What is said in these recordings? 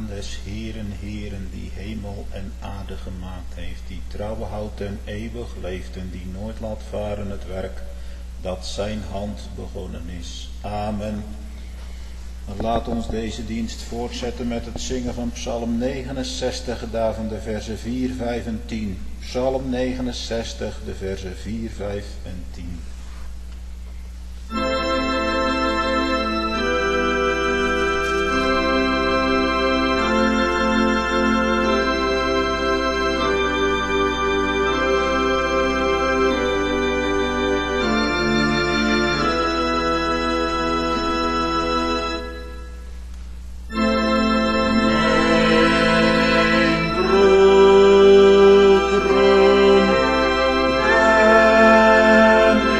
naam des Heeren, die hemel en aarde gemaakt heeft, die trouw houdt en eeuwig leeft en die nooit laat varen het werk dat zijn hand begonnen is. Amen. Dan laat ons deze dienst voortzetten met het zingen van Psalm 69, daarvan de versen 4, 5 en 10. Psalm 69, de versen 4, 5 en 10. Amen.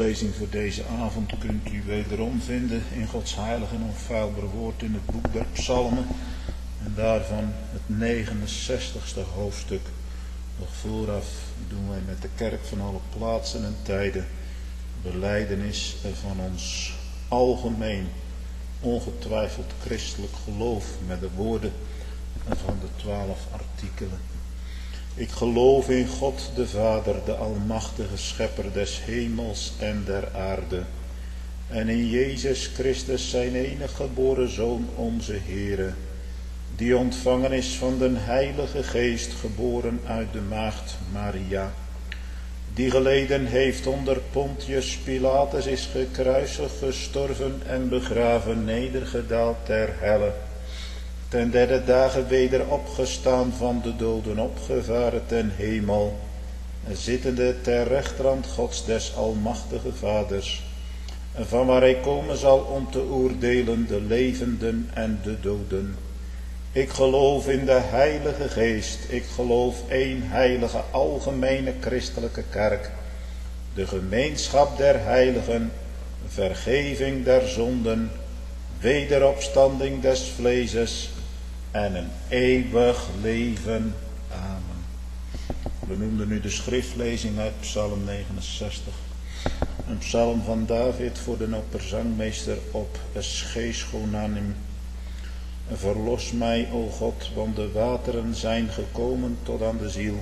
schriftlezing voor deze avond kunt u wederom vinden in Gods heilig en onfeilbaar woord in het boek der Psalmen. En daarvan het 69ste hoofdstuk. Nog vooraf doen wij met de kerk van alle plaatsen en tijden belijdenis van ons algemeen, ongetwijfeld christelijk geloof met de woorden van de 12 artikelen. Ik geloof in God de Vader, de almachtige schepper des hemels en der aarde. En in Jezus Christus zijn enige geboren Zoon, onze Heere, die ontvangen is van den Heilige Geest, geboren uit de maagd Maria, die geleden heeft onder Pontius Pilatus, is gekruisigd, gestorven en begraven, nedergedaald ter helle, ten derde dagen weder opgestaan van de doden, opgevaren ten hemel, zittende ter rechterhand Gods des almachtige Vaders, van waar hij komen zal om te oordelen de levenden en de doden. Ik geloof in de Heilige Geest, ik geloof één heilige algemene christelijke kerk, de gemeenschap der heiligen, vergeving der zonden, wederopstanding des vleeses en een eeuwig leven. Amen. We noemden nu de schriftlezing uit Psalm 69. Een psalm van David voor de opperzangmeester op Scheeschonanim. Verlos mij, o God, want de wateren zijn gekomen tot aan de ziel.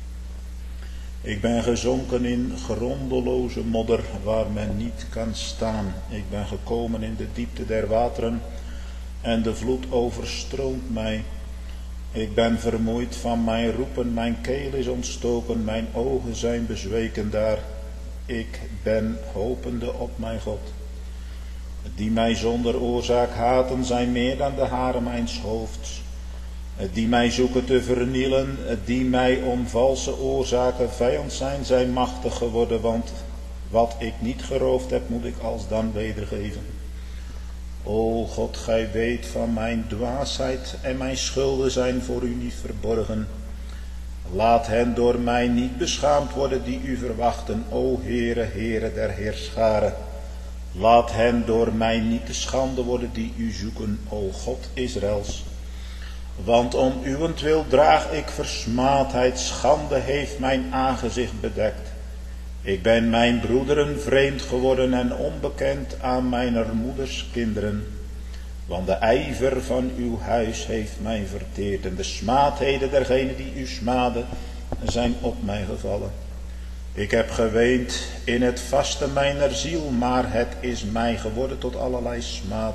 Ik ben gezonken in grondeloze modder waar men niet kan staan. Ik ben gekomen in de diepte der wateren en de vloed overstroomt mij. Ik ben vermoeid van mijn roepen, mijn keel is ontstoken, mijn ogen zijn bezweken daar. Ik ben hopende op mijn God. Die mij zonder oorzaak haten zijn meer dan de haren mijns hoofds. Die mij zoeken te vernielen, die mij om valse oorzaken vijand zijn, zijn machtig geworden, want wat ik niet geroofd heb, moet ik alsdan wedergeven. O God, gij weet van mijn dwaasheid en mijn schulden zijn voor u niet verborgen. Laat hen door mij niet beschaamd worden die u verwachten, o Heere, Heere der heerscharen. Laat hen door mij niet te schande worden die u zoeken, o God Israëls. Want om uwentwil draag ik versmaadheid, schande heeft mijn aangezicht bedekt. Ik ben mijn broederen vreemd geworden en onbekend aan mijner moeders kinderen. Want de ijver van uw huis heeft mij verteerd en de smaadheden dergenen die u smaden zijn op mij gevallen. Ik heb geweend in het vaste mijner ziel, maar het is mij geworden tot allerlei smaad.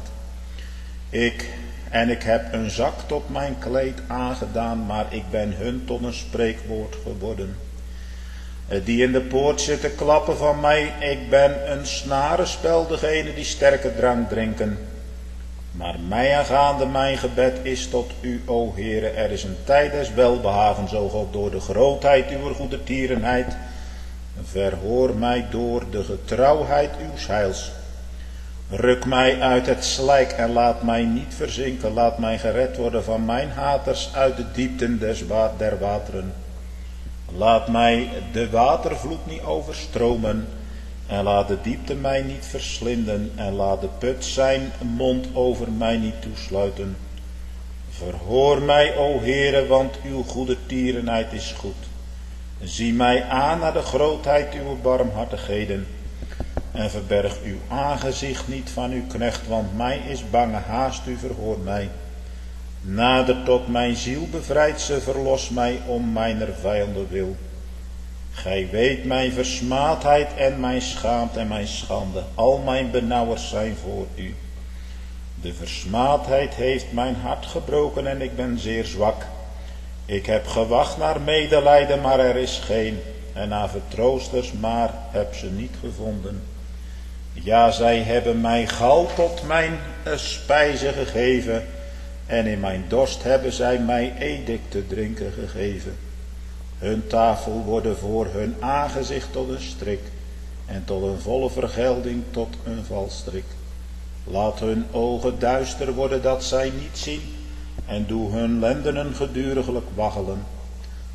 Ik heb een zak tot mijn kleed aangedaan, maar ik ben hun tot een spreekwoord geworden. Die in de poort zitten klappen van mij, ik ben een snarenspel, degene die sterke drank drinken. Maar mij aangaande mijn gebed is tot u, o Heere, er is een tijd des welbehagens, o God, door de grootheid uw goedertierenheid. Verhoor mij door de getrouwheid uws heils. Ruk mij uit het slijk en laat mij niet verzinken. Laat mij gered worden van mijn haters uit de diepten der wateren. Laat mij de watervloed niet overstromen. En laat de diepte mij niet verslinden. En laat de put zijn mond over mij niet toesluiten. Verhoor mij, o Heere, want uw goedertierenheid is goed. Zie mij aan naar de grootheid uw barmhartigheden. En verberg uw aangezicht niet van uw knecht, want mij is bange, haast u, verhoor mij. Nader tot mijn ziel, bevrijd ze, verlos mij om mijner vijanden wil. Gij weet mijn versmaadheid en mijn schaamte en mijn schande. Al mijn benauwers zijn voor u. De versmaadheid heeft mijn hart gebroken en ik ben zeer zwak. Ik heb gewacht naar medelijden, maar er is geen. En naar vertroosters, maar heb ze niet gevonden. Ja, zij hebben mij gal tot mijn spijze gegeven. En in mijn dorst hebben zij mij edik te drinken gegeven. Hun tafel worden voor hun aangezicht tot een strik. En tot een volle vergelding tot een valstrik. Laat hun ogen duister worden dat zij niet zien. En doe hun lendenen geduriglijk waggelen.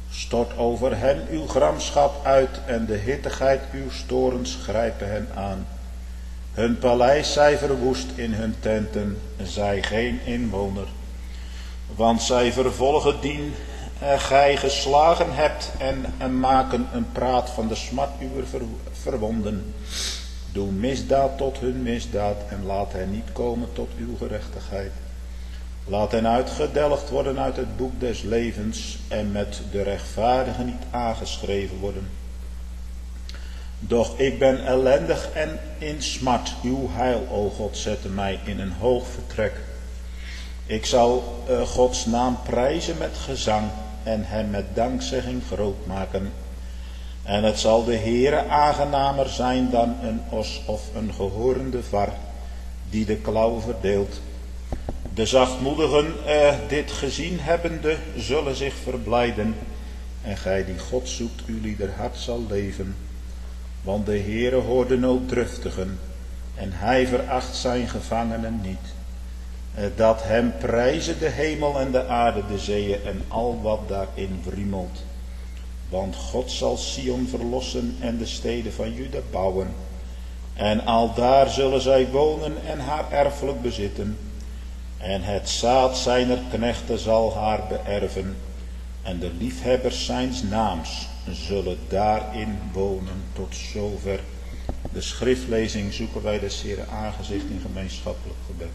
Stort over hen uw gramschap uit en de hittigheid uw torens grijpen hen aan. Hun paleis zij verwoest, in hun tenten zij geen inwoner. Want zij vervolgen dien gij geslagen hebt en maken een praat van de smart uwer verwonden. Doe misdaad tot hun misdaad en laat hen niet komen tot uw gerechtigheid. Laat hen uitgedelgd worden uit het boek des levens en met de rechtvaardigen niet aangeschreven worden. Doch ik ben ellendig en in smart. Uw heil, o God, zette mij in een hoog vertrek. Ik zal Gods naam prijzen met gezang en hem met dankzegging groot maken. En het zal de Heere aangenamer zijn dan een os of een gehoornde var die de klauw verdeelt. De zachtmoedigen dit gezien hebbende zullen zich verblijden. En gij die God zoekt, uw lieder hart zal leven. Want de Heere hoort de nooddruftigen en hij veracht zijn gevangenen niet. Dat hem prijzen de hemel en de aarde, de zeeën en al wat daarin wriemelt. Want God zal Sion verlossen en de steden van Juda bouwen. En aldaar zullen zij wonen en haar erfelijk bezitten. En het zaad zijner knechten zal haar beërven. En de liefhebbers zijns naams zullen daarin wonen. Tot zover de schriftlezing. Zoeken wij des Heeren aangezicht in gemeenschappelijk gebed.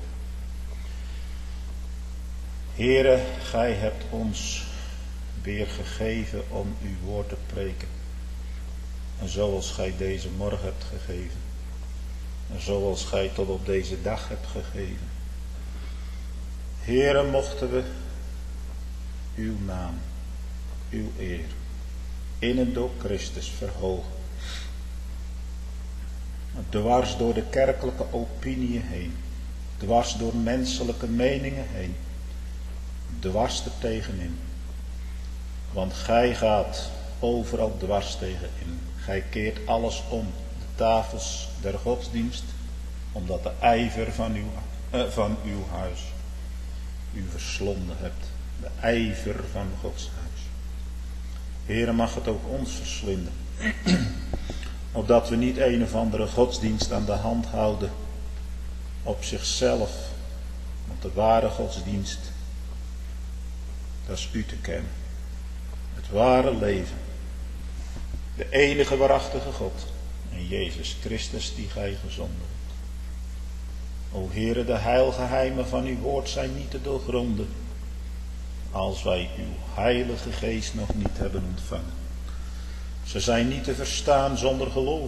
Heere, gij hebt ons weer gegeven om uw woord te preken. En zoals gij deze morgen hebt gegeven. En zoals gij tot op deze dag hebt gegeven. Heere, mochten we uw naam, uw eer, in en door Christus verhogen. Dwars door de kerkelijke opinieën heen. Dwars door menselijke meningen heen. Dwars er tegenin. Want gij gaat overal dwars tegenin. Gij keert alles om. De tafels der godsdienst. Omdat de ijver van uw huis u verslonden hebt. De ijver van Gods huis. Heere, mag het ook ons verslinden. Opdat we niet een of andere godsdienst aan de hand houden. Op zichzelf. Want de ware godsdienst. Dat is u te kennen. Het ware leven. De enige waarachtige God. En Jezus Christus die gij gezonden hebt. O Heere, de heilgeheimen van uw woord zijn niet te doorgronden. Als wij uw heilige geest nog niet hebben ontvangen. Ze zijn niet te verstaan zonder geloof.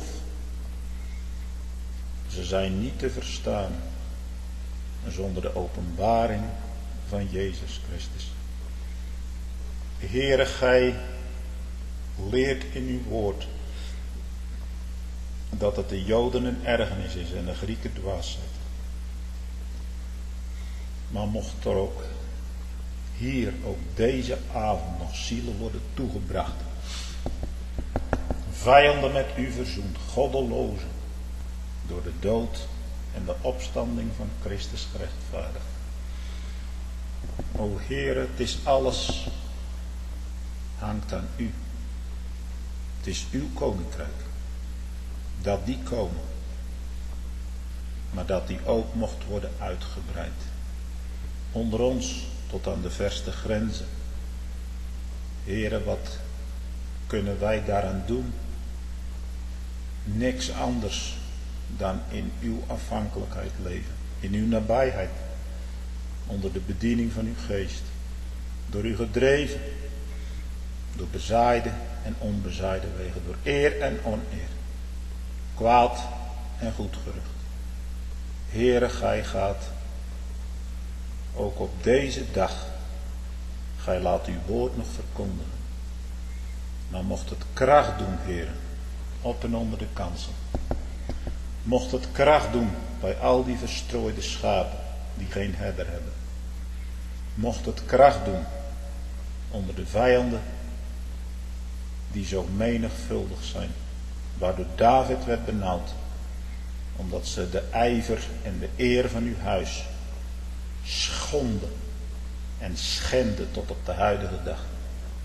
Ze zijn niet te verstaan zonder de openbaring van Jezus Christus. Heere, gij leert in uw woord dat het de Joden een ergernis is en de Grieken dwaasheid. Maar mocht er ook hier, ook deze avond nog zielen worden toegebracht. Vijanden met u verzoend, goddelozen, door de dood en de opstanding van Christus gerechtvaardigd. O Heere, het is alles, hangt aan u. Het is uw koninkrijk. Dat die komen. Maar dat die ook mocht worden uitgebreid. Onder ons tot aan de verste grenzen. Heere, wat kunnen wij daaraan doen? Niks anders dan in uw afhankelijkheid leven. In uw nabijheid. Onder de bediening van uw geest. Door u gedreven. Door bezaaide en onbezaaide wegen. Door eer en oneer. Kwaad en goed gerucht. Heere, gij gaat ook op deze dag. Gij laat uw woord nog verkondigen. Maar mocht het kracht doen, Heere. Op en onder de kansel. Mocht het kracht doen bij al die verstrooide schapen die geen herder hebben. Mocht het kracht doen onder de vijanden die zo menigvuldig zijn. Waardoor David werd benauwd. Omdat ze de ijver en de eer van uw huis schonden en schenden tot op de huidige dag.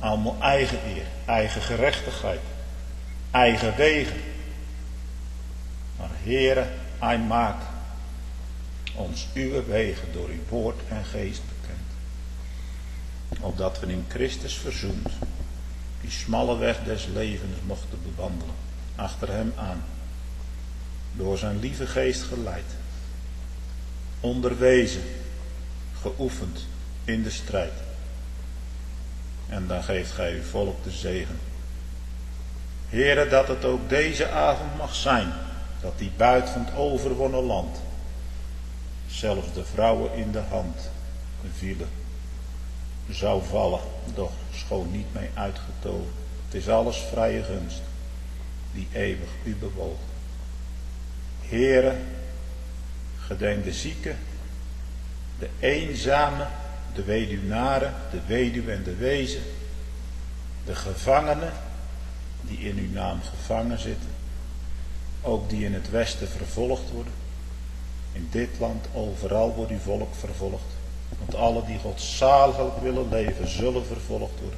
Allemaal eigen eer, eigen gerechtigheid, eigen wegen. Maar Heere, Hij maakt ons uw wegen door uw woord en geest bekend. Opdat we in Christus verzoend die smalle weg des levens mochten bewandelen, achter hem aan, door zijn lieve geest geleid, onderwezen, geoefend in de strijd. En dan geeft gij uw volk de zegen. Heere, dat het ook deze avond mag zijn, dat die buit van het overwonnen land, zelfs de vrouwen in de hand vielen, zou vallen, doch schoon niet mee uitgetogen. Het is alles vrije gunst, die eeuwig u bewoog. Heere, gedenk de zieken, de eenzame, de weduwnaren, de weduwe en de wezen, de gevangenen, die in uw naam gevangen zitten, ook die in het westen vervolgd worden. In dit land overal wordt uw volk vervolgd, want alle die godzaliglijk willen leven, zullen vervolgd worden.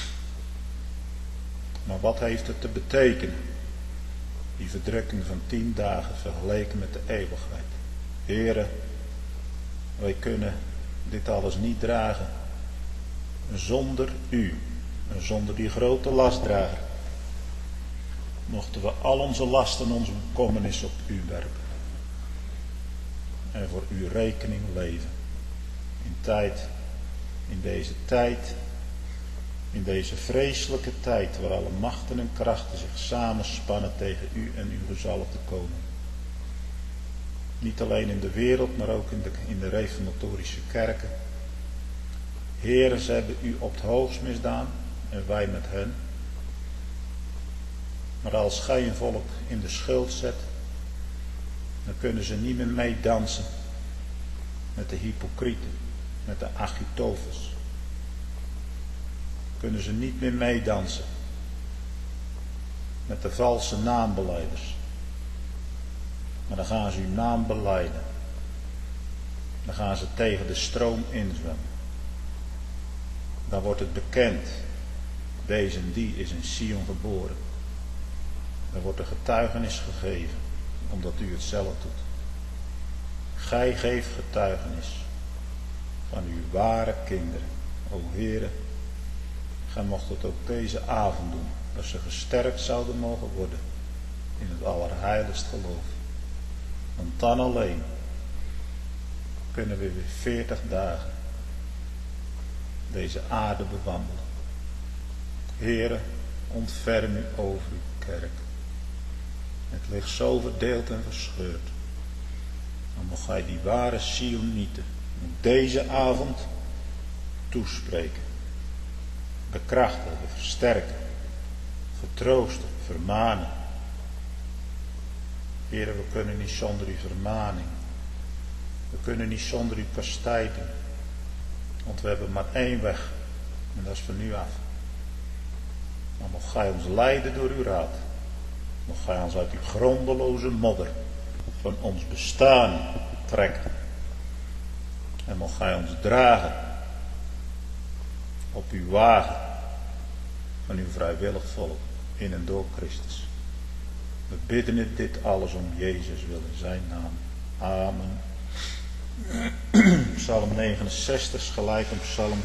Maar wat heeft het te betekenen, die verdrukking van 10 dagen vergeleken met de eeuwigheid? Heere, wij kunnen dit alles niet dragen zonder u en zonder die grote lastdrager. Mochten we al onze lasten, onze bekommernis op u werpen en voor uw rekening leven. In deze vreselijke tijd, waar alle machten en krachten zich samenspannen tegen u en uw gezalfde koning. Niet alleen in de wereld, maar ook in de reformatorische kerken. Heere, ze hebben u op het hoogst misdaan en wij met hen. Maar als gij een volk in de schuld zet, dan kunnen ze niet meer meedansen met de hypocrieten, met de Achitofels. Kunnen ze niet meer meedansen met de valse naambelijders. Maar dan gaan ze uw naam belijden. Dan gaan ze tegen de stroom inzwemmen. Dan wordt het bekend, deze en die is in Sion geboren. Dan wordt er getuigenis gegeven, omdat u het zelf doet. Gij geeft getuigenis van uw ware kinderen. O Heere, gij mocht het ook deze avond doen, dat ze gesterkt zouden mogen worden in het allerheiligst geloof. Want dan alleen kunnen we weer 40 dagen deze aarde bewandelen. Heere, ontferm u over uw kerk. Het ligt zo verdeeld en verscheurd. Dan mocht gij die ware Sionieten deze avond toespreken. Bekrachtigen, versterken, vertroosten, vermanen. Heere, we kunnen niet zonder uw vermaning. We kunnen niet zonder uw kastijding. Want we hebben maar één weg. En dat is van u af. Maar mocht gij ons leiden door uw raad. Mocht gij ons uit uw grondeloze modder van ons bestaan trekken. En mocht gij ons dragen op uw wagen van uw vrijwillig volk in en door Christus. We bidden het dit alles om Jezus wil in zijn naam. Amen. Psalm 69 is gelijk aan Psalm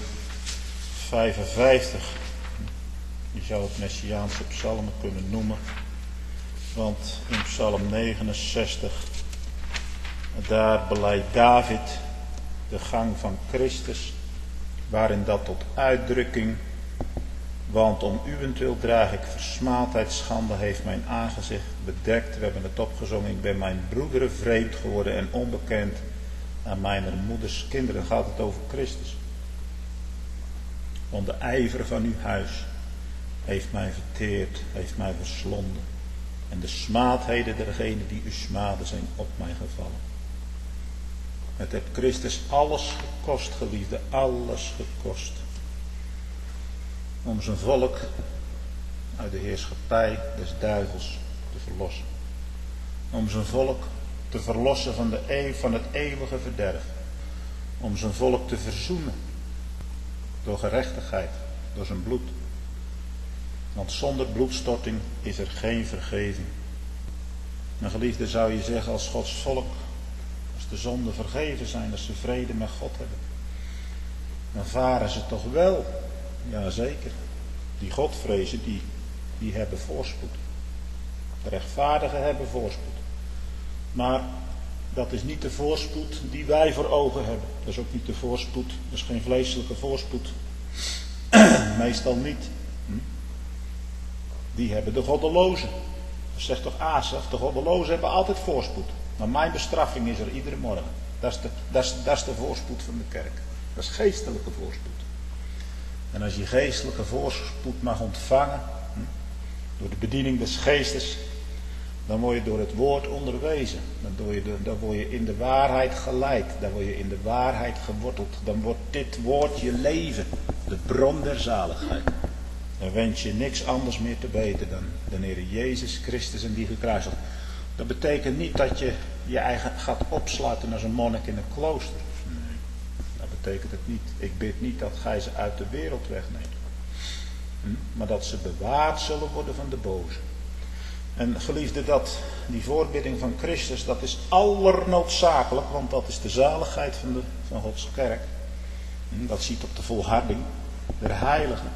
55. Je zou het Messiaanse psalmen kunnen noemen. Want in Psalm 69, daar beleidt David de gang van Christus, waarin dat tot uitdrukking, want om uwentwil draag ik versmaadheid, schande heeft mijn aangezicht bedekt. We hebben het opgezongen, ik ben mijn broederen vreemd geworden en onbekend aan mijn moeders kinderen. Gaat het over Christus. Want de ijver van uw huis heeft mij verteerd, heeft mij verslonden. En de smaadheden dergenen die u smaden zijn op mij gevallen. Het heeft Christus alles gekost, geliefde, alles gekost. Om zijn volk uit de heerschappij des duivels te verlossen. Om zijn volk te verlossen van het eeuwige verderf. Om zijn volk te verzoenen door gerechtigheid, door zijn bloed. Want zonder bloedstorting is er geen vergeving. Mijn geliefde, zou je zeggen als Gods volk, als de zonden vergeven zijn, als ze vrede met God hebben, dan varen ze toch wel. Jazeker. Die God vrezen, die hebben voorspoed. De rechtvaardigen hebben voorspoed. Maar dat is niet de voorspoed die wij voor ogen hebben. Dat is ook niet de voorspoed, dat is geen vleeselijke voorspoed. Meestal niet. Die hebben de goddelozen. Dat zegt toch Asaf, de goddelozen hebben altijd voorspoed. Maar mijn bestraffing is er iedere morgen. Dat is de voorspoed van de kerk. Dat is geestelijke voorspoed. En als je geestelijke voorspoed mag ontvangen, door de bediening des geestes, dan word je door het woord onderwezen. Dan word je in de waarheid geleid. Dan word je in de waarheid geworteld. Dan wordt dit woord je leven. De bron der zaligheid. Dan wens je niks anders meer te weten dan de Heer Jezus Christus en die gekruisigd. Dat betekent niet dat je je eigen gaat opsluiten als een monnik in een klooster. Nee, dat betekent het niet. Ik bid niet dat gij ze uit de wereld wegneemt. Maar dat ze bewaard zullen worden van de boze. En geliefde, die voorbidding van Christus, dat is allernoodzakelijk, want dat is de zaligheid van Gods kerk. Dat ziet op de volharding der heiligen.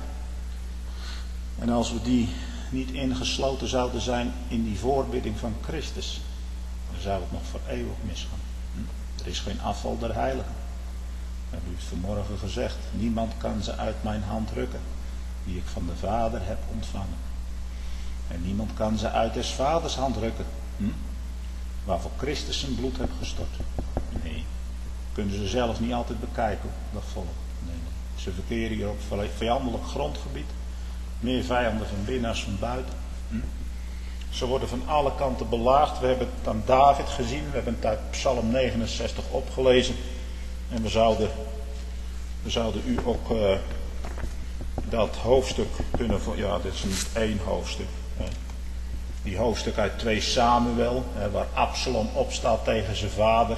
En als we die niet ingesloten zouden zijn in die voorbidding van Christus, dan zou het nog voor eeuwig misgaan. Er is geen afval der heiligen. We hebben het vanmorgen gezegd, niemand kan ze uit mijn hand rukken, die ik van de Vader heb ontvangen. En niemand kan ze uit des Vaders hand rukken, waarvoor Christus zijn bloed heeft gestort. Nee, kunnen ze zelf niet altijd bekijken, dat volk. Nee. Ze verkeren hier op vijandelijk grondgebied. Meer vijanden van binnen als van buiten. Ze worden van alle kanten belaagd. We hebben het aan David gezien. We hebben het uit Psalm 69 opgelezen. En we zouden u ook dat hoofdstuk kunnen... Ja, dit is niet één hoofdstuk. Die hoofdstuk uit 2 Samuel. Waar Absalom opstaat tegen zijn vader.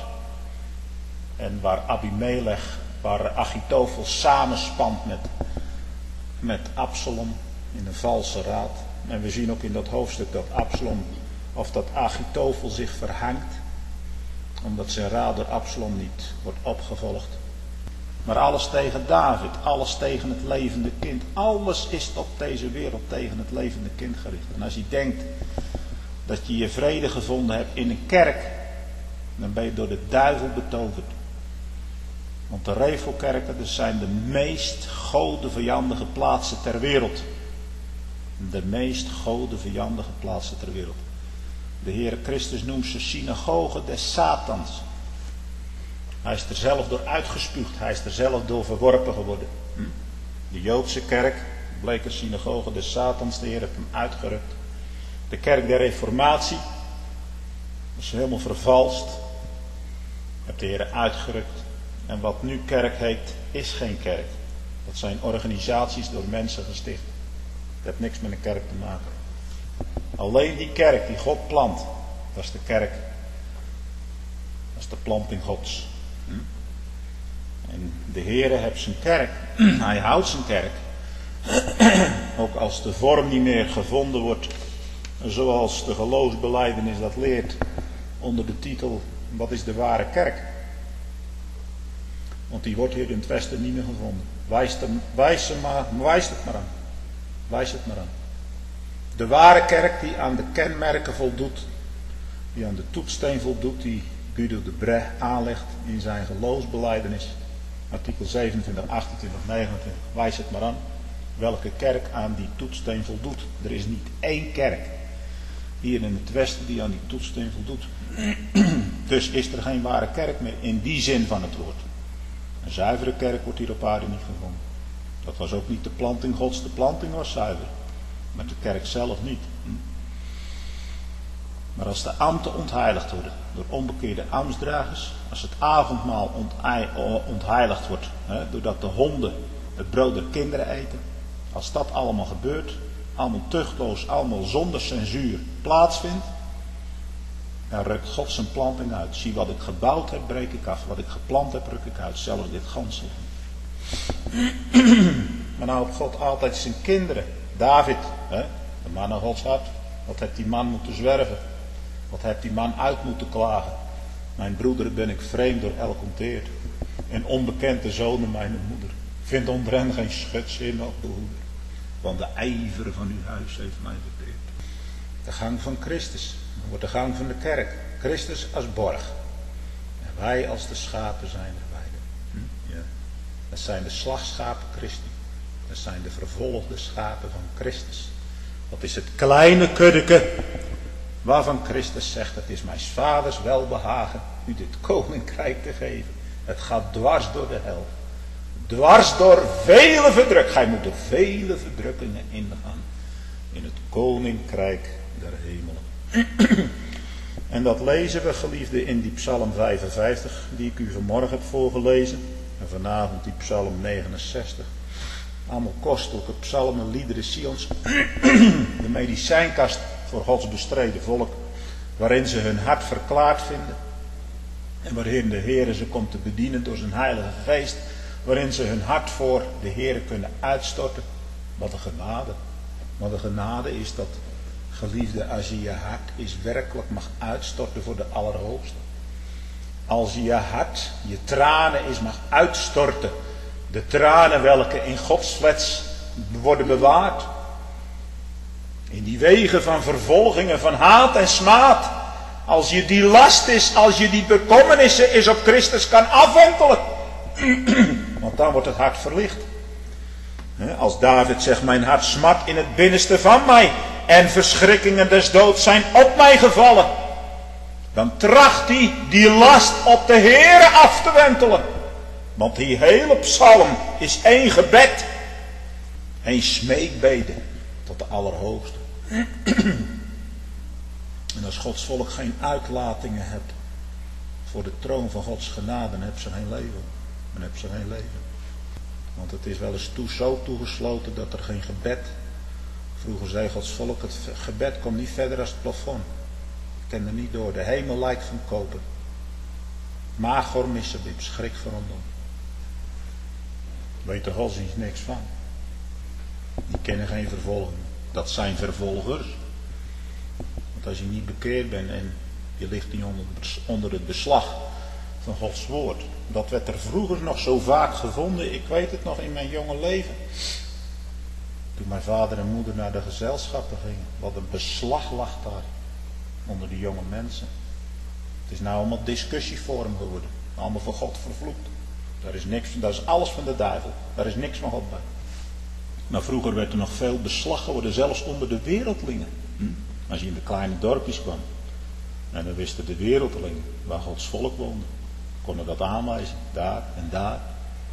En waar waar Achitofel samenspant met Absalom in een valse raad. En we zien ook in dat hoofdstuk dat Achitofel zich verhangt. Omdat zijn raad door Absalom niet wordt opgevolgd. Maar alles tegen David, alles tegen het levende kind. Alles is op deze wereld tegen het levende kind gericht. En als je denkt dat je je vrede gevonden hebt in een kerk, dan ben je door de duivel betoverd. Want de Revelkerken, dat zijn de meest godenvijandige plaatsen ter wereld. De meest godenvijandige plaatsen ter wereld. De Heere Christus noemt ze synagogen des Satans. Hij is er zelf door uitgespuugd. Hij is er zelf door verworpen geworden. De Joodse kerk bleek een synagoge des Satans. De Heer heeft hem uitgerukt. De kerk der Reformatie is helemaal vervalst. Heeft de Heer uitgerukt. En wat nu kerk heet, is geen kerk. Dat zijn organisaties door mensen gesticht. Dat heeft niks met een kerk te maken. Alleen die kerk die God plant, dat is de kerk. Dat is de planting Gods. En de Heere heeft zijn kerk. Hij houdt zijn kerk. Ook als de vorm niet meer gevonden wordt, zoals de geloofsbelijdenis dat leert, onder de titel, wat is de ware kerk? Want die wordt hier in het Westen niet meer gevonden. Wijs het maar aan. Wijs het maar aan. De ware kerk die aan de kenmerken voldoet, die aan de toetssteen voldoet, die Guido de Brès aanlegt in zijn geloofsbelijdenis. Artikel 27, 28, 29. Wijs het maar aan. Welke kerk aan die toetssteen voldoet. Er is niet één kerk hier in het Westen die aan die toetssteen voldoet. Dus is er geen ware kerk meer in die zin van het woord. Een zuivere kerk wordt hier op aarde niet gevonden. Dat was ook niet de planting Gods. De planting was zuiver. Maar de kerk zelf niet. Maar als de ambten ontheiligd worden door onbekeerde ambtsdragers, als het avondmaal ontheiligd wordt, doordat de honden het brood der kinderen eten, als dat allemaal gebeurt, allemaal tuchtloos, allemaal zonder censuur plaatsvindt, dan rukt God zijn planting uit. Zie, wat ik gebouwd heb, breek ik af. Wat ik geplant heb, ruk ik uit. Zelfs dit gansel. Maar nou heeft God altijd zijn kinderen David, de man naar Gods hart. Wat heeft die man moeten zwerven? Wat heeft die man uit moeten klagen? Mijn broeder ben ik vreemd door elk onteerd. En onbekende zonen mijn moeder. Vind onder hen geen schutzeer nog behoeder. Want de ijver van uw huis heeft mij verteerd. De gang van Christus wordt de gang van de kerk. Christus als borg. En wij als de schapen zijn er beide. Ja. Dat zijn de slagschapen Christi. Dat zijn de vervolgde schapen van Christus. Dat is het kleine kuddeke waarvan Christus zegt: het is mijn vaders welbehagen u dit koninkrijk te geven. Het gaat dwars door de hel. Dwars door vele verdrukkingen. Gij moet door vele verdrukkingen ingaan. In het koninkrijk der hemelen. En dat lezen we, geliefden, in die psalm 55. Die ik u vanmorgen heb voorgelezen. En vanavond die psalm 69. Allemaal kostelijke psalmen, liederen Sions. De medicijnkast voor Gods bestreden volk. Waarin ze hun hart verklaard vinden. En waarin de Heer ze komt te bedienen door zijn heilige geest. Waarin ze hun hart voor de Heer kunnen uitstorten. Wat een genade. Wat een genade is dat, geliefde, als je je hart is werkelijk mag uitstorten voor de Allerhoogste. Als je je hart, je tranen is mag uitstorten. De tranen welke in Gods flets worden bewaard. In die wegen van vervolgingen, van haat en smaad. Als je die last is, als je die bekommernissen is op Christus kan afwentelen. Want dan wordt het hart verlicht. Als David zegt: mijn hart smart in het binnenste van mij. En verschrikkingen des doods zijn op mij gevallen. Dan tracht hij die last op de Heere af te wentelen. Want die hele psalm is één gebed. Één smeekbede tot de Allerhoogste. En als Gods volk geen uitlatingen hebt voor de troon van Gods genade, dan hebben ze geen leven. Dan hebben ze geen leven. Want het is wel eens zo toegesloten dat er geen gebed. Vroeger zei Gods volk: het gebed komt niet verder als het plafond. Ik ken er niet door. De hemel lijkt van koper. Magor missebib, schrik van rondom. Weet de godsdienst niks van. Die kennen geen vervolging. Dat zijn vervolgers. Want als je niet bekeerd bent en je ligt niet onder het beslag van Gods woord. Dat werd er vroeger nog zo vaak gevonden. Ik weet het nog in mijn jonge leven. Toen mijn vader en moeder naar de gezelschappen gingen. Wat een beslag lag daar. Onder de jonge mensen. Het is nou allemaal discussieforum geworden. Allemaal voor God vervloekt. Daar is niks, dat is alles van de duivel. Daar is niks van God bij. Maar vroeger werd er nog veel beslag geworden. Zelfs onder de wereldlingen. Als je in de kleine dorpjes kwam. En dan wisten de wereldlingen waar Gods volk woonde. Konden dat aanwijzen. Daar en daar.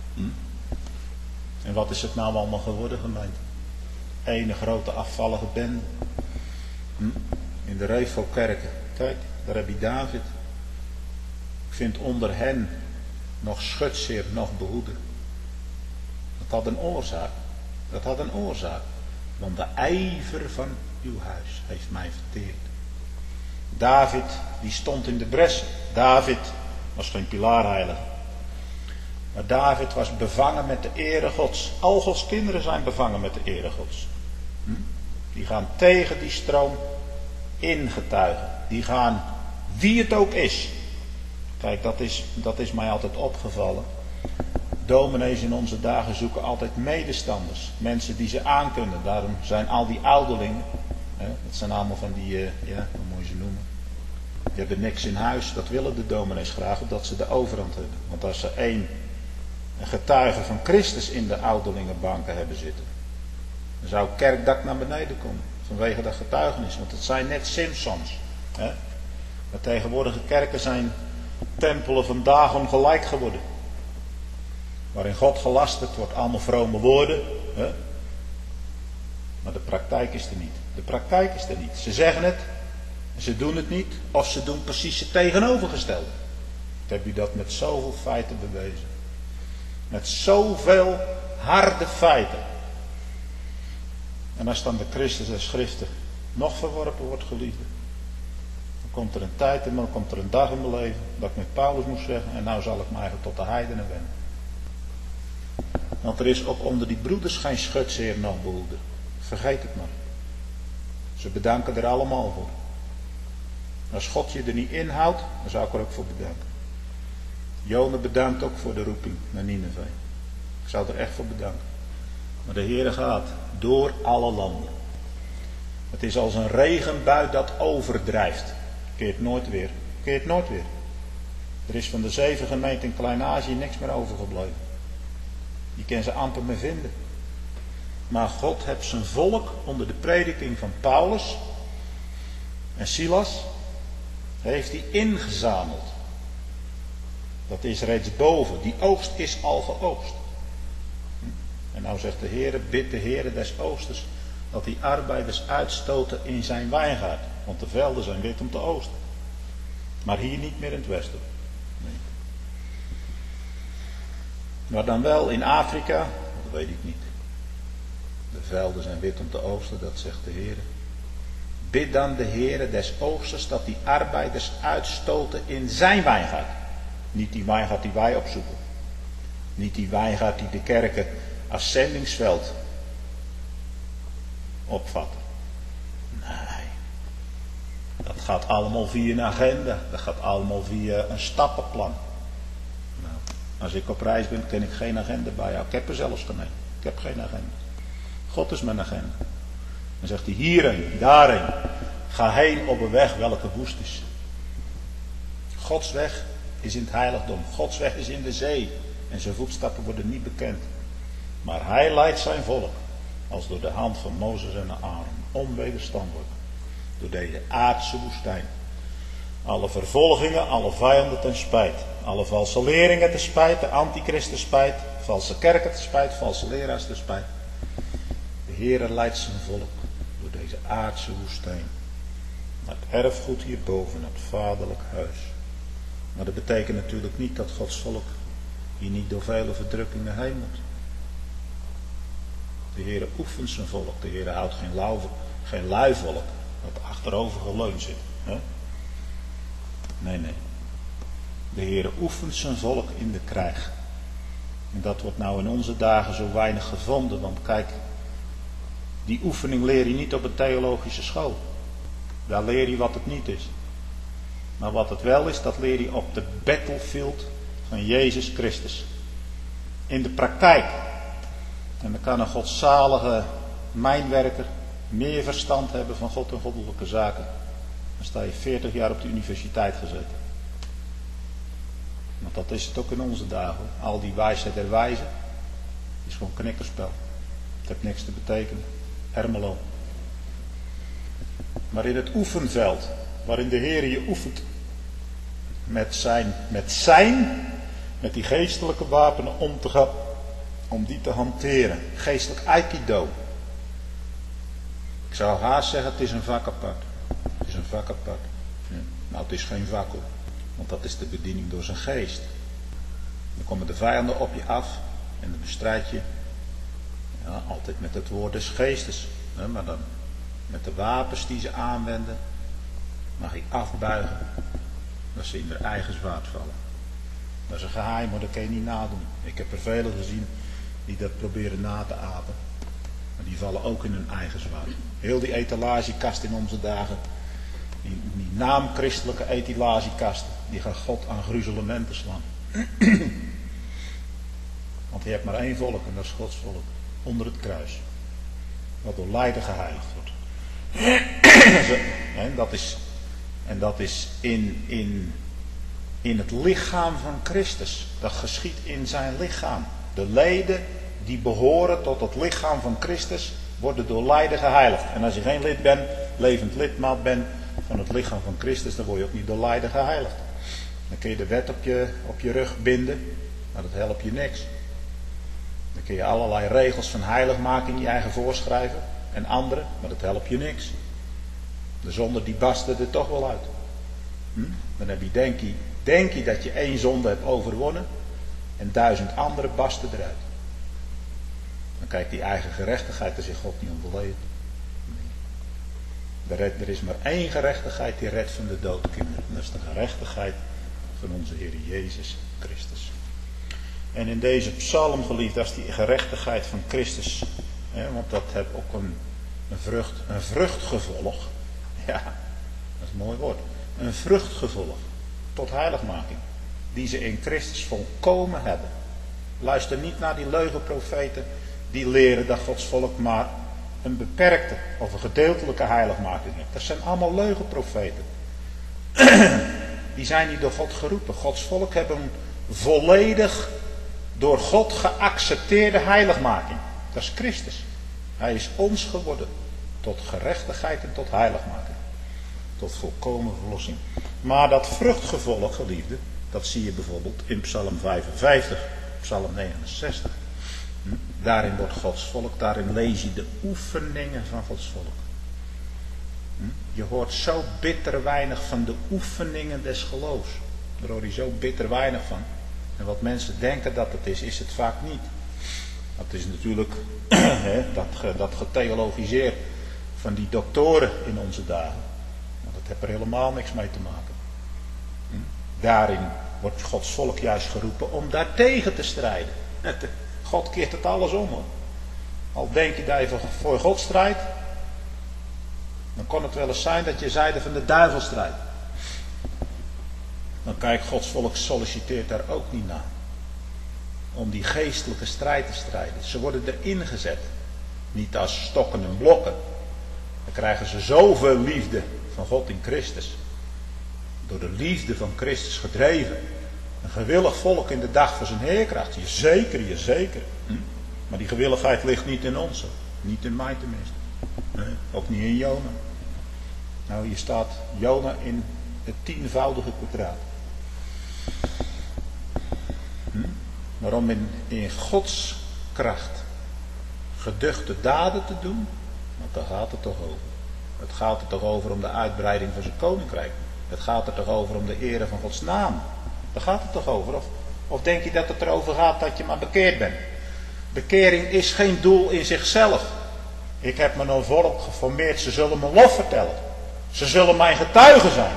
En wat is het nou allemaal geworden, gemeente? Ene grote afvallige bende. In de Revo-kerken. Kijk, daar heb je David. Ik vind onder hen nog schutzeer, nog behoeden. Dat had een oorzaak. Dat had een oorzaak. Want de ijver van uw huis heeft mij verteerd. David, die stond in de bressen. David was geen pilaarheilige. Maar David was bevangen met de ere Gods. Al Gods kinderen zijn bevangen met de ere Gods. Die gaan tegen die stroom ingetuigen. Die gaan, wie het ook is. Kijk, dat is mij altijd opgevallen. Dominees in onze dagen zoeken altijd medestanders. Mensen die ze aankunnen. Daarom zijn al die ouderlingen. Dat zijn allemaal van die, hoe moet je ze noemen. Die hebben niks in huis. Dat willen de dominees graag, omdat ze de overhand hebben. Want als ze een getuige van Christus in de ouderlingenbanken hebben zitten. Dan zou het kerkdak naar beneden komen. Vanwege dat getuigenis. Want het zijn net Simpsons. Maar tegenwoordige kerken zijn tempelen van Dagon gelijk geworden. Waarin God gelasterd wordt. Allemaal vrome woorden. Maar de praktijk is er niet. De praktijk is er niet. Ze zeggen het. En ze doen het niet. Of ze doen precies het tegenovergestelde. Ik heb u dat met zoveel feiten bewezen. Met zoveel harde feiten. En als dan de Christus der Schriften nog verworpen wordt, geliefde. Dan komt er een tijd en dan komt er een dag in mijn leven. Dat ik met Paulus moest zeggen. En nou zal ik me eigenlijk tot de heidenen wenden. Want er is ook onder die broeders geen schutzeer nog behoede. Vergeet het maar. Ze bedanken er allemaal voor. Als God je er niet inhoudt, dan zou ik er ook voor bedanken. Jona bedankt ook voor de roeping naar Nineve. Ik zou er echt voor bedanken. Maar de Heere gaat door alle landen. Het is als een regenbui dat overdrijft. Keert nooit weer. Keert nooit weer. Er is van de 7 gemeenten in Klein-Azië niks meer overgebleven. Je kan ze amper meer vinden. Maar God heeft zijn volk onder de prediking van Paulus en Silas, heeft hij ingezameld. Dat is reeds boven. Die oogst is al geoogst. En nou zegt de Heere, bid de Heere des oosters, dat die arbeiders uitstoten in zijn wijngaard. Want de velden zijn wit om te oosten. Maar hier niet meer in het westen. Nee. Maar dan wel in Afrika, dat weet ik niet. De velden zijn wit om te oosten, dat zegt de Heere. Bid dan de Heere des oogsters dat die arbeiders uitstoten in zijn wijngaard. Niet die wijngaard die wij opzoeken. Niet die wijngaard die de kerken als zendingsveld opvatten. Nee. Dat gaat allemaal via een agenda. Dat gaat allemaal via een stappenplan. Nou, als ik op reis ben, ken ik geen agenda bij jou. Ik heb er zelfs geen. Ik heb geen agenda. God is mijn agenda. Dan zegt hij hierheen, daarheen. Ga heen op een weg welke woest is. Gods weg is in het heiligdom. Gods weg is in de zee. En zijn voetstappen worden niet bekend. Maar hij leidt zijn volk. Als door de hand van Mozes en Aaron. Onwederstandelijk. Door deze aardse woestijn. Alle vervolgingen, alle vijanden ten spijt. Alle valse leringen te spijt. De antichrist te spijt. Valse kerken te spijt. Valse leraars te spijt. De Heere leidt zijn volk. Door deze aardse woestijn. Naar het erfgoed hierboven. Naar het vaderlijk huis. Maar dat betekent natuurlijk niet dat Gods volk hier niet door vele verdrukkingen heen moet. De Heere oefent zijn volk. De Heere houdt geen lui volk dat achterover geleund zit. Hè? Nee. De Heere oefent zijn volk in de krijg. En dat wordt nou in onze dagen zo weinig gevonden. Want kijk, die oefening leer je niet op een theologische school. Daar leer je wat het niet is. Maar wat het wel is, dat leer je op de battlefield van Jezus Christus. In de praktijk. En dan kan een godzalige mijnwerker meer verstand hebben van God en goddelijke zaken. Dan sta je 40 jaar op de universiteit gezeten. Want dat is het ook in onze dagen. Al die wijsheid der wijzen is gewoon knikkerspel. Het heeft niks te betekenen. Ermelo. Maar in het oefenveld, waarin de Heer je oefent met die geestelijke wapenen om te gaan, om die te hanteren. Geestelijk aikido. Ik zou haast zeggen, het is een vak apart. Het is een vak apart. Ja. Nou, het is geen vak hoor. Want dat is de bediening door zijn geest. Dan komen de vijanden op je af en dan bestrijd je. Ja, altijd met het woord des geestes. Ja, maar dan met de wapens die ze aanwenden, mag ik afbuigen. Dat ze in hun eigen zwaard vallen. Dat is een geheim, maar dat kan je niet nadoen. Ik heb er velen gezien die dat proberen na te apen. Maar die vallen ook in hun eigen zwaard. Heel die etalagekast in onze dagen. Die naamchristelijke etalagekasten. Die gaan God aan gruzelementen slaan. Want je hebt maar één volk en dat is Gods volk. Onder het kruis. Wat door lijden geheiligd wordt. En dat is in het lichaam van Christus. Dat geschiet in zijn lichaam. De leden die behoren tot het lichaam van Christus worden door lijden geheiligd. En als je geen lid bent, levend lidmaat bent van het lichaam van Christus, dan word je ook niet door lijden geheiligd. Dan kun je de wet op je rug binden, maar dat helpt je niks. Dan kun je allerlei regels van heiligmaking in je eigen voorschrijven en andere, maar dat helpt je niks. De zonde die barsten er toch wel uit. Dan heb je, denk je dat je één zonde hebt overwonnen en 1000 andere barsten eruit. Dan kijkt die eigen gerechtigheid, daar zegt God niet om verleden. Nee. Er is maar één gerechtigheid die redt van de dood, kinderen. En dat is de gerechtigheid van onze Heer Jezus Christus. En in deze psalm, geliefd, dat is die gerechtigheid van Christus. Want dat heeft ook Een vruchtgevolg. Ja, dat is een mooi woord. Een vruchtgevolg tot heiligmaking. Die ze in Christus volkomen hebben. Luister niet naar die leugenprofeten die leren dat Gods volk maar een beperkte of een gedeeltelijke heiligmaking heeft. Dat zijn allemaal leugenprofeten. Die zijn niet door God geroepen. Gods volk hebben een volledig door God geaccepteerde heiligmaking. Dat is Christus. Hij is ons geworden tot gerechtigheid en tot heiligmaking. Tot volkomen verlossing. Maar dat vruchtgevolg, geliefde, dat zie je bijvoorbeeld in Psalm 55, Psalm 69. Daarin wordt Gods volk, daarin lees je de oefeningen van Gods volk. Je hoort zo bitter weinig van de oefeningen des geloofs. Daar hoor je zo bitter weinig van. En wat mensen denken dat het is het vaak niet. Dat is natuurlijk dat getheologiseer van die doktoren in onze dagen. Maar dat heeft er helemaal niks mee te maken. Daarin wordt Gods volk juist geroepen om daartegen te strijden. God keert het alles om, hoor. Al denk je dat je voor God strijdt, dan kon het wel eens zijn dat je zijde van de duivel strijdt. Dan kijk, Gods volk solliciteert daar ook niet naar. Om die geestelijke strijd te strijden. Ze worden erin gezet. Niet als stokken en blokken. Dan krijgen ze zoveel liefde van God in Christus. Door de liefde van Christus gedreven. Een gewillig volk in de dag van zijn heerkracht. Jazeker. Maar die gewilligheid ligt niet in ons. Niet in mij tenminste. Nee, ook niet in Jona. Nou, hier staat Jona in het 10-voudige kwadraat. Maar om in Gods kracht geduchte daden te doen, want daar gaat het toch over. Het gaat er toch over om de uitbreiding van zijn koninkrijk. Het gaat er toch over om de ere van Gods naam. Daar gaat het toch over. Of denk je dat het erover gaat dat je maar bekeerd bent? Bekering is geen doel in zichzelf. Ik heb me een volk geformeerd, ze zullen mijn lof vertellen. Ze zullen mijn getuigen zijn.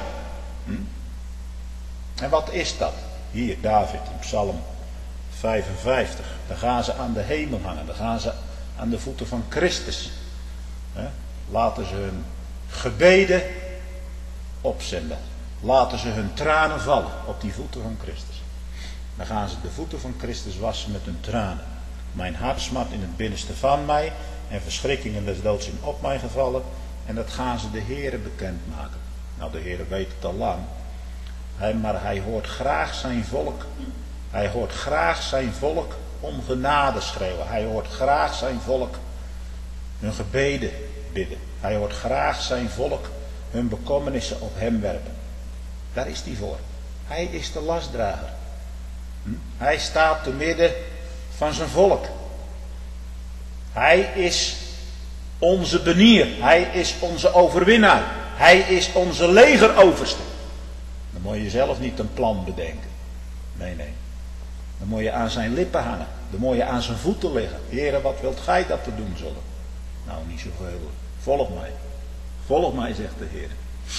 En wat is dat? Hier, David in Psalm 55. Dan gaan ze aan de hemel hangen. Dan gaan ze aan de voeten van Christus. Laten ze hun gebeden opzenden. Laten ze hun tranen vallen op die voeten van Christus. Dan gaan ze de voeten van Christus wassen met hun tranen. Mijn hart smart in het binnenste van mij. En verschrikkingen des doods zijn op mij gevallen. En dat gaan ze de Heere bekendmaken. Nou, de Heere weet het al lang. Maar hij hoort graag zijn volk. Hij hoort graag zijn volk om genade schreeuwen. Hij hoort graag zijn volk hun gebeden bidden. Hij hoort graag zijn volk hun bekommernissen op hem werpen. Daar is hij voor. Hij is de lastdrager. Hij staat te midden van zijn volk. Hij is onze benier. Hij is onze overwinnaar. Hij is onze legeroverste. Dan moet je zelf niet een plan bedenken. Nee. Dan moet je aan zijn lippen hangen. Dan moet je aan zijn voeten liggen. Heere, wat wilt gij dat te doen zullen? Nou, niet zoveel. Volg mij. Volg mij, zegt de Heer.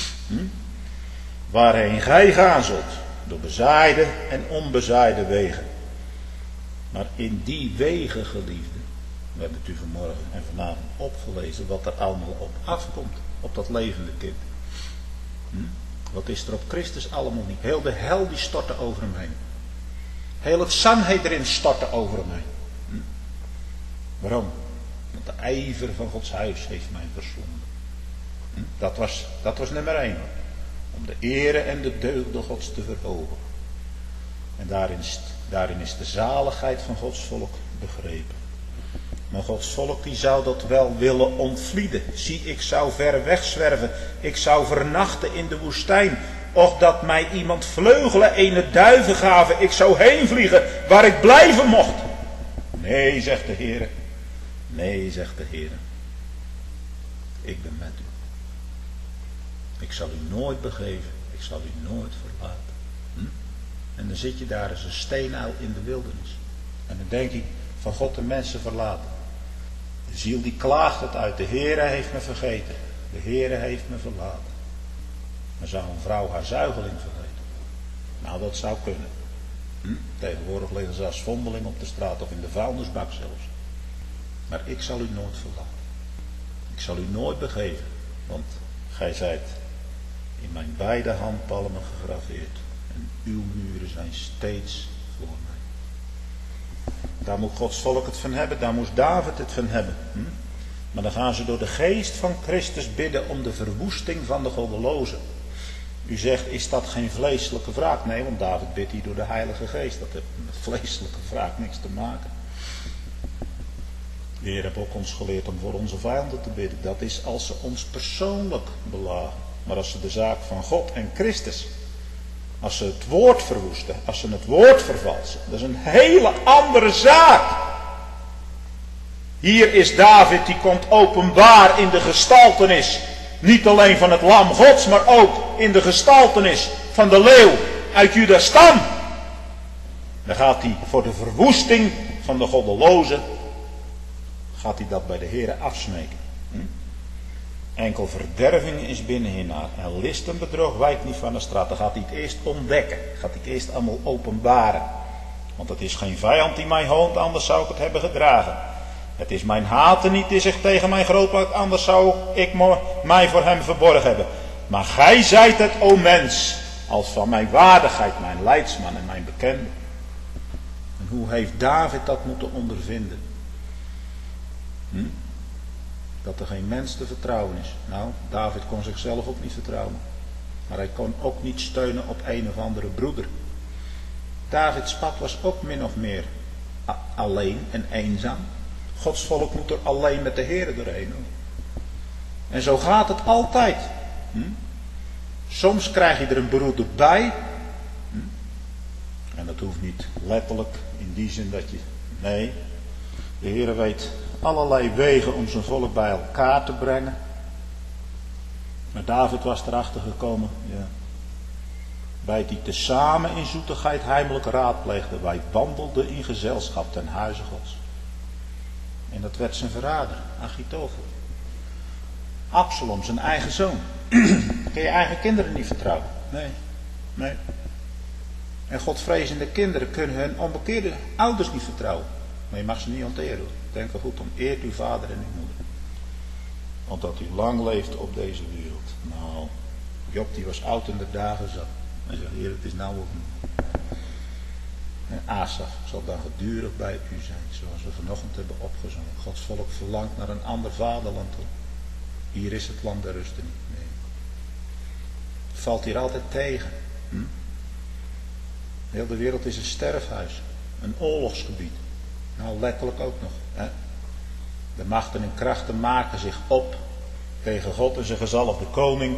Waarheen gij gaan zult. Door bezaaide en onbezaaide wegen. Maar in die wegen, geliefde. We hebben het u vanmorgen en vanavond opgelezen. Wat er allemaal op afkomt. Op dat levende kind. Wat is er op Christus allemaal niet? Heel de hel die stortte over hem heen. Heel het Sanhedrin stortte over hem heen. Waarom? Want de ijver van Gods huis heeft mij verslonden. Dat was nummer 1. Hoor. Om de ere en de deugden Gods te verhogen. En daarin is de zaligheid van Gods volk begrepen. Maar Gods volk die zou dat wel willen ontvlieden. Zie, ik zou ver wegzwerven. Ik zou vernachten in de woestijn. Och dat mij iemand vleugelen, ene duiven gaven. Ik zou heen vliegen waar ik blijven mocht. Nee, zegt de Heer. Nee, zegt de Heer. Ik ben met u. Ik zal u nooit begeven. Ik zal u nooit verlaten. En dan zit je daar als een steenuil in de wildernis. En dan denk je, van God de mensen verlaten. De ziel die klaagt het uit. De Heere heeft me vergeten. De Heere heeft me verlaten. Maar zou een vrouw haar zuigeling vergeten? Nou, dat zou kunnen. Tegenwoordig liggen ze als vondeling op de straat of in de vuilnisbak zelfs. Maar ik zal u nooit verlaten. Ik ik zal u nooit begeven, want gij zijt in mijn beide handpalmen gegraveerd en uw muren zijn steeds voor mij. Daar moet Gods volk het van hebben, daar moest David het van hebben. Maar dan gaan ze door de geest van Christus bidden om de verwoesting van de goddelozen. U zegt, is dat geen vleeselijke wraak? Nee, want David bidt hier door de Heilige Geest. Dat heeft met vleeselijke wraak niks te maken. De Heer heeft ook ons geleerd om voor onze vijanden te bidden. Dat is als ze ons persoonlijk belagen. Maar als ze de zaak van God en Christus, als ze het woord verwoesten, als ze het woord vervalsen, dat is een hele andere zaak. Hier is David, die komt openbaar in de gestaltenis, niet alleen van het lam Gods, maar ook in de gestaltenis van de leeuw uit Juda's stam. Dan gaat hij voor de verwoesting van de goddelozen, gaat hij dat bij de Heere afsmeken. Enkel verderving is binnen haar en list en bedrog wijkt niet van de straat. Dan gaat hij het eerst ontdekken, gaat hij het eerst allemaal openbaren. Want het is geen vijand die mij hoont, anders zou ik het hebben gedragen. Het is mijn haten niet die zich tegen mij groot maakt, anders zou ik mij voor hem verborgen hebben. Maar gij zijt het, o mens, als van mijn waardigheid, mijn leidsman en mijn bekende. En hoe heeft David dat moeten ondervinden? Dat er geen mens te vertrouwen is. Nou, David kon zichzelf ook niet vertrouwen. Maar hij kon ook niet steunen op een of andere broeder. Davids pad was ook min of meer alleen en eenzaam. Gods volk moet er alleen met de Heere doorheen doen. En zo gaat het altijd. Soms krijg je er een broeder bij. En dat hoeft niet letterlijk in die zin dat je... Nee, de Heere weet allerlei wegen om zijn volk bij elkaar te brengen. Maar David was erachter gekomen. Ja. Wij die tezamen in zoetigheid heimelijk raadpleegden. Wij wandelden in gezelschap ten huize Gods. En dat werd zijn verrader, Achitofel. Absalom, zijn eigen zoon. Kun je eigen kinderen niet vertrouwen? Nee. En godvrezende kinderen kunnen hun onbekeerde ouders niet vertrouwen. Maar je mag ze niet onteren. Denk er goed om. Eert uw vader en uw moeder. Want dat u lang leeft op deze wereld. Nou, Job die was oud in de dagen zat. Hij zegt, Heer, het is nou ook niet. En Asaf zal dan gedurig bij u zijn, zoals we vanochtend hebben opgezongen. Gods volk verlangt naar een ander vaderland toe. Hier is het land der rusten niet. Nee. Het valt hier altijd tegen. Heel de wereld is een sterfhuis. Een oorlogsgebied. Nou, letterlijk ook nog. Hè? De machten en krachten maken zich op tegen God en zijn gezalfde koning.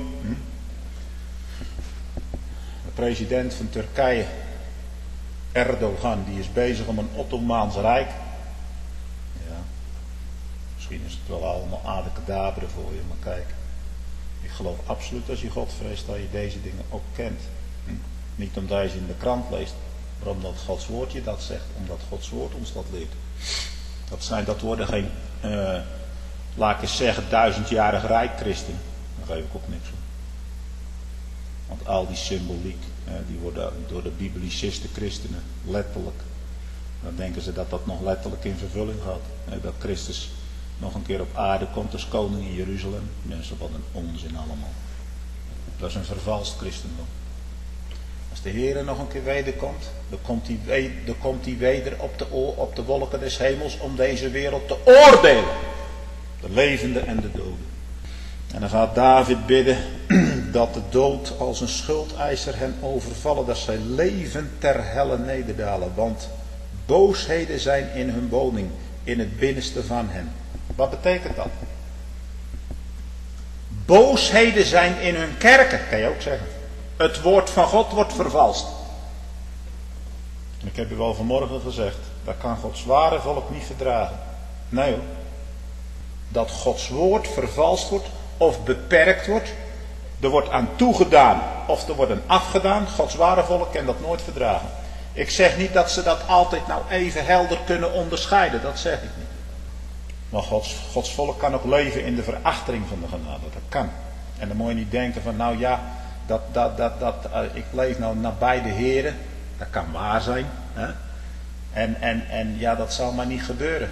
De president van Turkije, Erdogan, die is bezig om een Ottomaans Rijk. Ja, misschien is het wel allemaal abracadabra voor je, maar kijk. Ik geloof absoluut als je God vreest dat je deze dingen ook kent. Niet omdat je ze in de krant leest, maar omdat Gods woord je dat zegt. Omdat Gods woord ons dat leert. Dat worden geen, laat ik eens zeggen, 1000-jarig rijk christenen. Daar geef ik ook niks om. Want al die symboliek, die worden door de bibliciste christenen letterlijk. Dan denken ze dat dat nog letterlijk in vervulling gaat. Dat Christus nog een keer op aarde komt als koning in Jeruzalem. Mensen, wat een onzin allemaal. Dat is een vervalst christendom. Als de Heer nog een keer wederkomt, dan komt hij weder op de wolken des hemels om deze wereld te oordelen. De levende en de doden. En dan gaat David bidden dat de dood als een schuldeiser hen overvallen, dat zij levend ter helle nederdalen. Want boosheden zijn in hun woning, in het binnenste van hen. Wat betekent dat? Boosheden zijn in hun kerken, kan je ook zeggen. Het woord van God wordt vervalst. En ik heb u wel vanmorgen gezegd, dat kan Gods ware volk niet verdragen. Nee hoor. Dat Gods woord vervalst wordt of beperkt wordt. Er wordt aan toegedaan of er wordt aan afgedaan. Gods ware volk kan dat nooit verdragen. Ik zeg niet dat ze dat altijd nou even helder kunnen onderscheiden. Dat zeg ik niet. Maar Gods volk kan ook leven in de verachting van de genade. Dat kan. En dan moet je niet denken van nou ja, ik leef nou nabij de Heere. Dat kan waar zijn. Hè? En ja, dat zal maar niet gebeuren.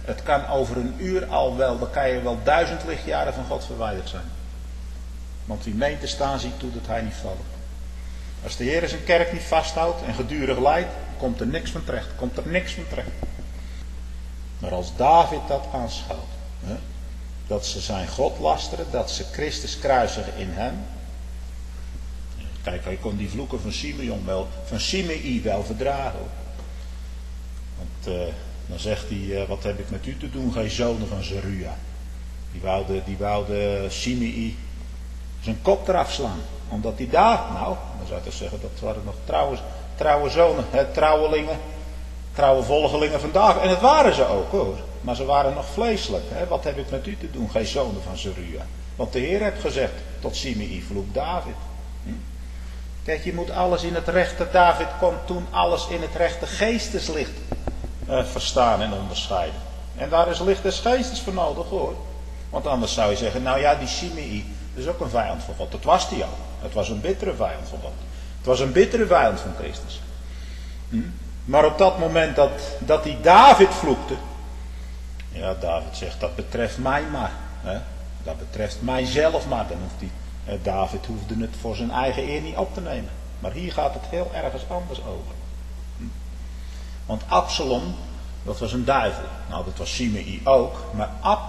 Het kan over een uur al wel, dan kan je wel 1000 lichtjaren van God verwijderd zijn. Want wie meent te staan ziet toe dat hij niet valt. Als de Heer zijn kerk niet vasthoudt en gedurig leidt, komt er niks van terecht. Komt er niks van terecht. Maar als David dat aanschouwt, dat ze zijn God lasteren, dat ze Christus kruisigen in hem. Kijk, hij kon die vloeken van Simei wel verdragen. Want dan zegt hij, wat heb ik met u te doen, gij zonen van Zeruja. Die woude Simei zijn kop eraf slaan. Omdat hij daar, dan zou je toch zeggen, dat waren nog trouwe zonen, trouwe volgelingen vandaag. En het waren ze ook hoor. Maar ze waren nog vleeselijk. Wat heb ik met u te doen, gij zonen van Zeruja. Want de Heer heeft gezegd, tot Simei vloek David. Kijk, je moet alles in het rechte, David kon toen alles in het rechte geesteslicht verstaan en onderscheiden. En daar is licht des geestes voor nodig hoor. Want anders zou je zeggen, die Simei, dat is ook een vijand van God. Dat was die al. Het was een bittere vijand van God. Het was een bittere vijand van Christus. Maar op dat moment dat hij David vloekte. Ja, David zegt, dat betreft mij maar. Dat betreft mijzelf maar. Dan hoeft David hoefde het voor zijn eigen eer niet op te nemen. Maar hier gaat het heel ergens anders over. Want Absalom, dat was een duivel. Dat was Simei ook. Maar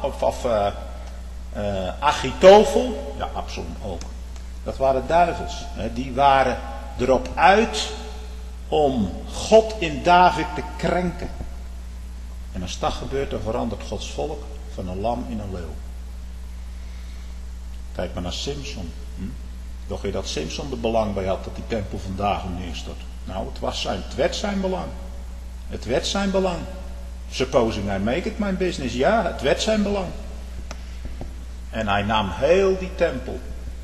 Achitofel, ja Absalom ook. Dat waren duivels. Die waren erop uit om God in David te krenken. En als dat gebeurt, dan verandert Gods volk van een lam in een leeuw. Kijk maar naar Simson. Dacht je dat Simson er belang bij had dat die tempel vandaag neerstort? Het werd zijn belang. Het werd zijn belang. Supposing I make it my business. Ja, het werd zijn belang. En hij nam heel die tempel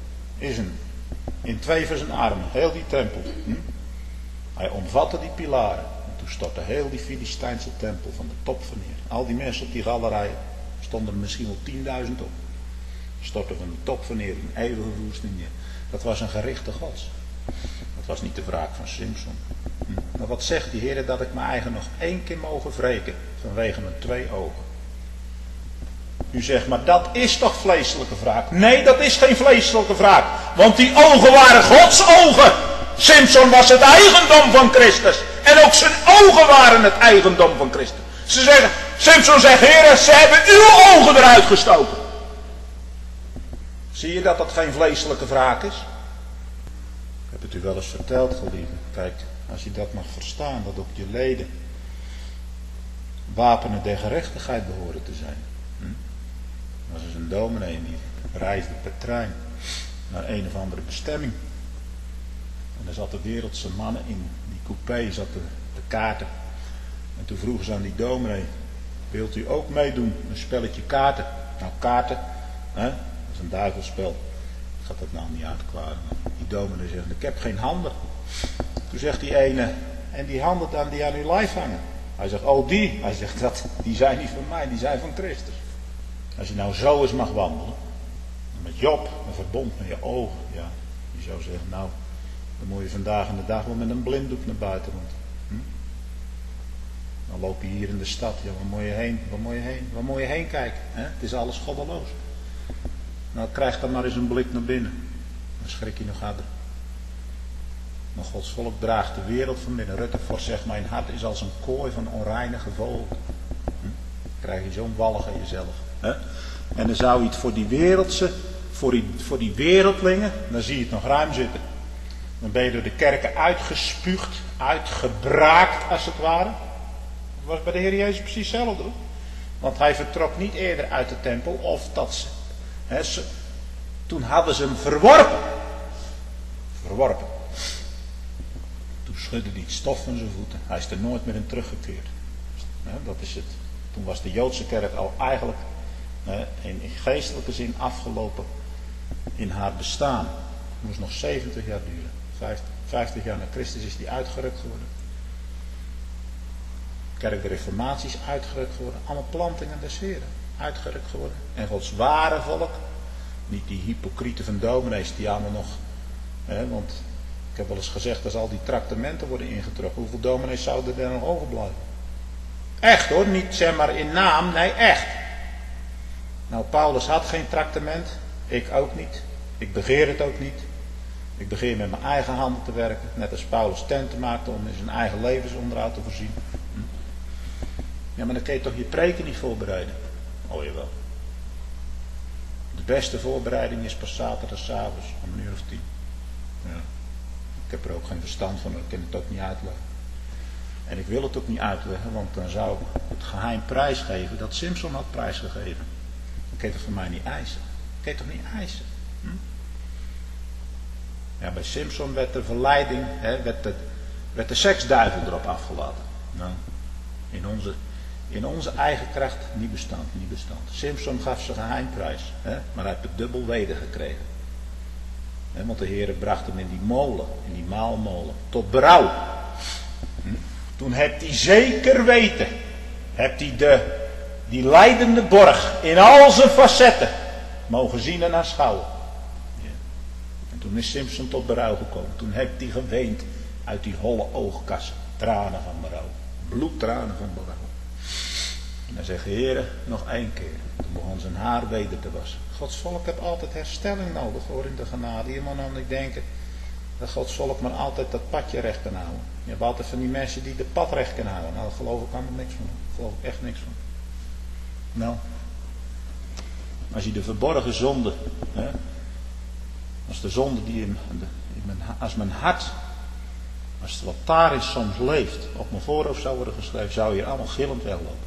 in 2 van zijn armen. Heel die tempel. Hij omvatte die pilaren. En toen stortte heel die Filistijnse tempel van de top van neer. Al die mensen op die galerijen stonden er misschien wel 10.000 op. Stortte van de top van neer in eeuwige verwoesting neer. Dat was een gerichte gods. Dat was niet de wraak van Simson. Maar wat zegt die Heer dat ik mijn eigen nog 1 keer mogen wreken vanwege mijn 2 ogen. U zegt, maar dat is toch vleeselijke wraak? Nee, dat is geen vleeselijke wraak. Want die ogen waren Gods ogen. Simson was het eigendom van Christus. En ook zijn ogen waren het eigendom van Christus. Simson zegt, Heer, ze hebben uw ogen eruit gestoken. Zie je dat dat geen vleeselijke wraak is? Ik heb het u wel eens verteld, geliefde. Kijk, als je dat mag verstaan, dat ook je leden wapenen der gerechtigheid behoren te zijn. Dat is een dominee die reisde per trein naar een of andere bestemming. En er zaten wereldse mannen in die coupé, zaten de kaarten. En toen vroegen ze aan die dominee, wilt u ook meedoen, een spelletje kaarten? Kaarten, dat is een duivelspel. Ik ga dat nou niet uitklaren. Die dominee zegt, ik heb geen handen. Toen zegt die ene, en die handen dan die aan uw lijf hangen? Hij zegt, die. Hij zegt, die zijn niet van mij, die zijn van Christus. Als je nou zo eens mag wandelen, met Job, een verbond met je ogen, ja, die zou zeggen, dan moet je vandaag en de dag wel met een blinddoek naar buiten. Want, dan loop je hier in de stad, ja, waar moet je heen kijken? Hè? Het is alles goddeloos. Nou, krijg dan maar eens een blik naar binnen. Dan schrik je nog harder. Maar Gods volk draagt de wereld van binnen. Rutherford zegt, mijn hart is als een kooi van onreinige vogel. Dan krijg je zo'n wallig aan jezelf. Hè? En dan zou je het voor die wereldse, voor die wereldlingen, dan zie je het nog ruim zitten. Dan ben je door de kerken uitgespuugd, uitgebraakt als het ware. Dat was bij de Heer Jezus precies hetzelfde. Want hij vertrok niet eerder uit de tempel of dat ze. Toen hadden ze hem verworpen. Toen schudde hij het stof van zijn voeten. Hij is er nooit meer in teruggekeerd. Dat is het. Toen was de Joodse kerk al eigenlijk in geestelijke zin afgelopen in haar bestaan. Het moest nog 70 jaar duren. 50 jaar na Christus is die uitgerukt geworden. De kerk der Reformatie is uitgerukt geworden. Allemaal plantingen des Heren. Uitgerukt geworden. En Gods ware volk. Niet die hypocrieten van dominees die allemaal nog. Want ik heb wel eens gezegd, als al die traktementen worden ingetrokken, hoeveel dominees zouden er nog overblijven? Echt hoor, niet zeg maar in naam, nee echt. Nou, Paulus had geen traktement, ik ook niet. Ik begeer het ook niet. Ik begeer met mijn eigen handen te werken, net als Paulus tenten maakte om in zijn eigen levensonderhoud te voorzien. Ja, maar dan kun je toch je preken niet voorbereiden? Oh jawel. De beste voorbereiding is pas zaterdagavond om 9:00 Ja. Ik heb er ook geen verstand van, ik kan het ook niet uitleggen. En ik wil het ook niet uitleggen, want dan zou ik het geheim prijsgeven dat Simpson had prijsgegeven. Dat kun je toch van mij niet eisen? Dat kun je toch niet eisen? Ja, bij Simpson werd de verleiding, werd de seksduivel erop afgelaten. Nou, in onze eigen kracht niet bestand. Simpson gaf zijn geheimprijs, maar hij heeft het dubbel weder gekregen. Want de Heere bracht hem in die molen, in die maalmolen, tot berouw. Toen hebt hij zeker weten, hebt hij die lijdende borg in al zijn facetten mogen zien en aanschouwen. En toen is Simpson tot berouw gekomen. Toen heeft hij geweend uit die holle oogkassen. Tranen van berouw. Bloedtranen van berouw. En hij zegt, Heere, nog 1 keer. Toen begon zijn haar weder te wassen. Gods volk heeft altijd herstelling nodig hoor in de genade. Je moet nou niet denken dat Gods volk maar altijd dat padje recht kan houden. Je hebt altijd van die mensen die de pad recht kunnen houden. Nou, daar geloof ik allemaal niks van. Daar geloof ik echt niks van. Nou, als je de verborgen zonde, als de zonde die als mijn hart, als het wat daarin soms leeft, op mijn voorhoofd zou worden geschreven, zou je allemaal gillend weglopen.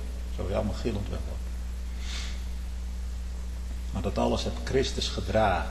Maar dat alles heeft Christus gedragen.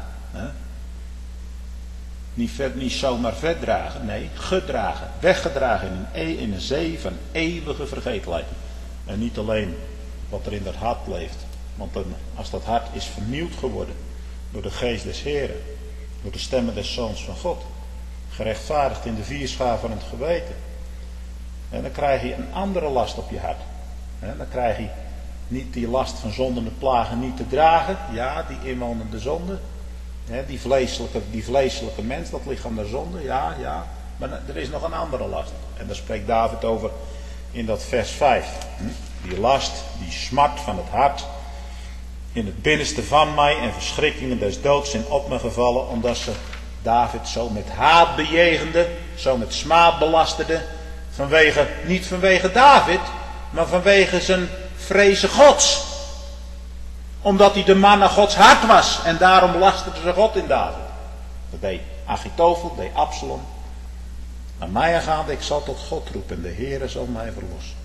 Niet zomaar verdragen, nee, gedragen, weggedragen in een zee van eeuwige vergetelheid. En niet alleen wat er in dat hart leeft, want als dat hart is vernieuwd geworden door de geest des Heren, door de stemmen des Zoons van God, gerechtvaardigd in de vierschaar van het geweten, en dan krijg je een andere last op je hart. Dan krijg je niet die last van zonden en plagen niet te dragen, ja, die inwonende zonde, die vleeselijke mens, dat lichaam der zonde, ja, maar er is nog een andere last. En daar spreekt David over in dat vers 5. Die last, die smart van het hart, in het binnenste van mij en verschrikkingen des doods zijn op me gevallen, omdat ze David zo met haat bejegende, zo met smaad belasterde, niet vanwege David, maar vanwege zijn vrezen Gods. Omdat hij de man naar Gods hart was en daarom lasterde ze God in David. Dat deed Achitofel, deed Absalom. Aan mij aangaande, ik zal tot God roepen en de Heere zal mij verlossen.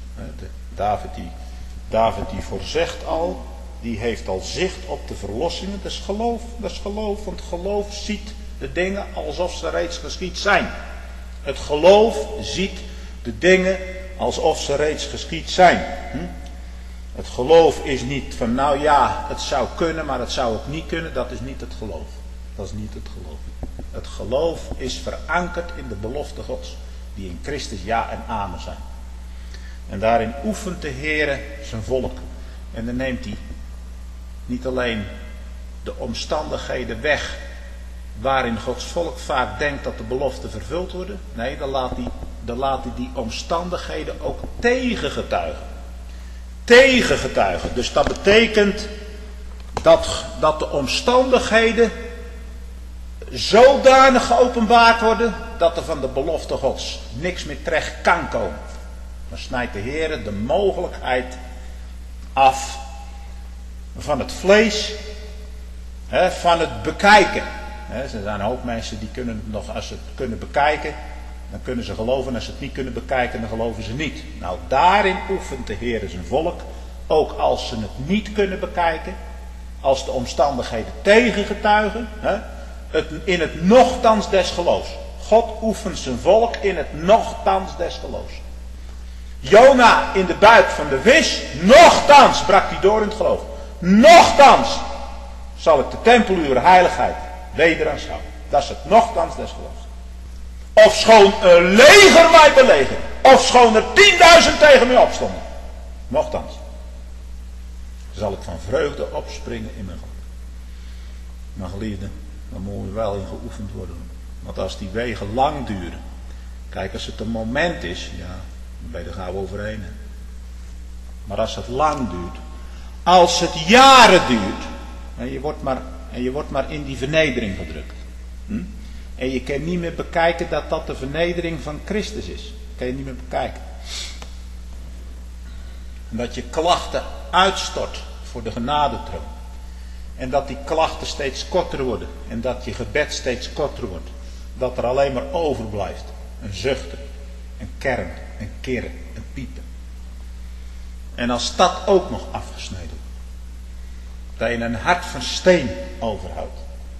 David die voorzegt al, die heeft al zicht op de verlossingen. Dat is geloof, want geloof ziet de dingen alsof ze reeds geschied zijn. Het geloof ziet de dingen alsof ze reeds geschied zijn. Het geloof is niet van nou ja, het zou kunnen, maar het zou ook niet kunnen. Dat is niet het geloof. Het geloof is verankerd in de belofte Gods, die in Christus ja en amen zijn. En daarin oefent de Heere zijn volk. En dan neemt hij niet alleen de omstandigheden weg waarin Gods volk vaak denkt dat de beloften vervuld worden. Nee, dan laat hij die omstandigheden ook tegengetuigen. Dus dat betekent dat de omstandigheden zodanig geopenbaard worden dat er van de belofte Gods niks meer terecht kan komen. Dan snijdt de Heer de mogelijkheid af van het vlees, van het bekijken. Er zijn een hoop mensen die kunnen het nog, als ze het kunnen bekijken, dan kunnen ze geloven. En als ze het niet kunnen bekijken, dan geloven ze niet. Nou, daarin oefent de Heer zijn volk, ook als ze het niet kunnen bekijken, als de omstandigheden tegengetuigen, in het nochtans des geloofs. God oefent zijn volk in het nochtans des geloofs. Jona in de buik van de vis, nochtans brak hij door in het geloof. Nochtans zal ik de tempeluur heiligheid weder aanschouwen. Dat is het nochtans des geloofs. Ofschoon een leger mij belegerde, ofschoon er 10.000 tegen mij opstonden, nochtans zal ik van vreugde opspringen in mijn God. Maar geliefde, dan moet je wel in geoefend worden. Want als die wegen lang duren, kijk, als het een moment is, ja, dan ben je er gauw overheen. Maar als het lang duurt, als het jaren duurt, en je wordt maar in die vernedering gedrukt. En je kan niet meer bekijken dat dat de vernedering van Christus is. Dat kan je niet meer bekijken. En dat je klachten uitstort voor de genadetroon. En dat die klachten steeds korter worden. En dat je gebed steeds korter wordt. Dat er alleen maar overblijft. Een zuchten, een kermen, een kirren, een piepen. En als dat ook nog afgesneden wordt. Dat je een hart van steen overhoudt.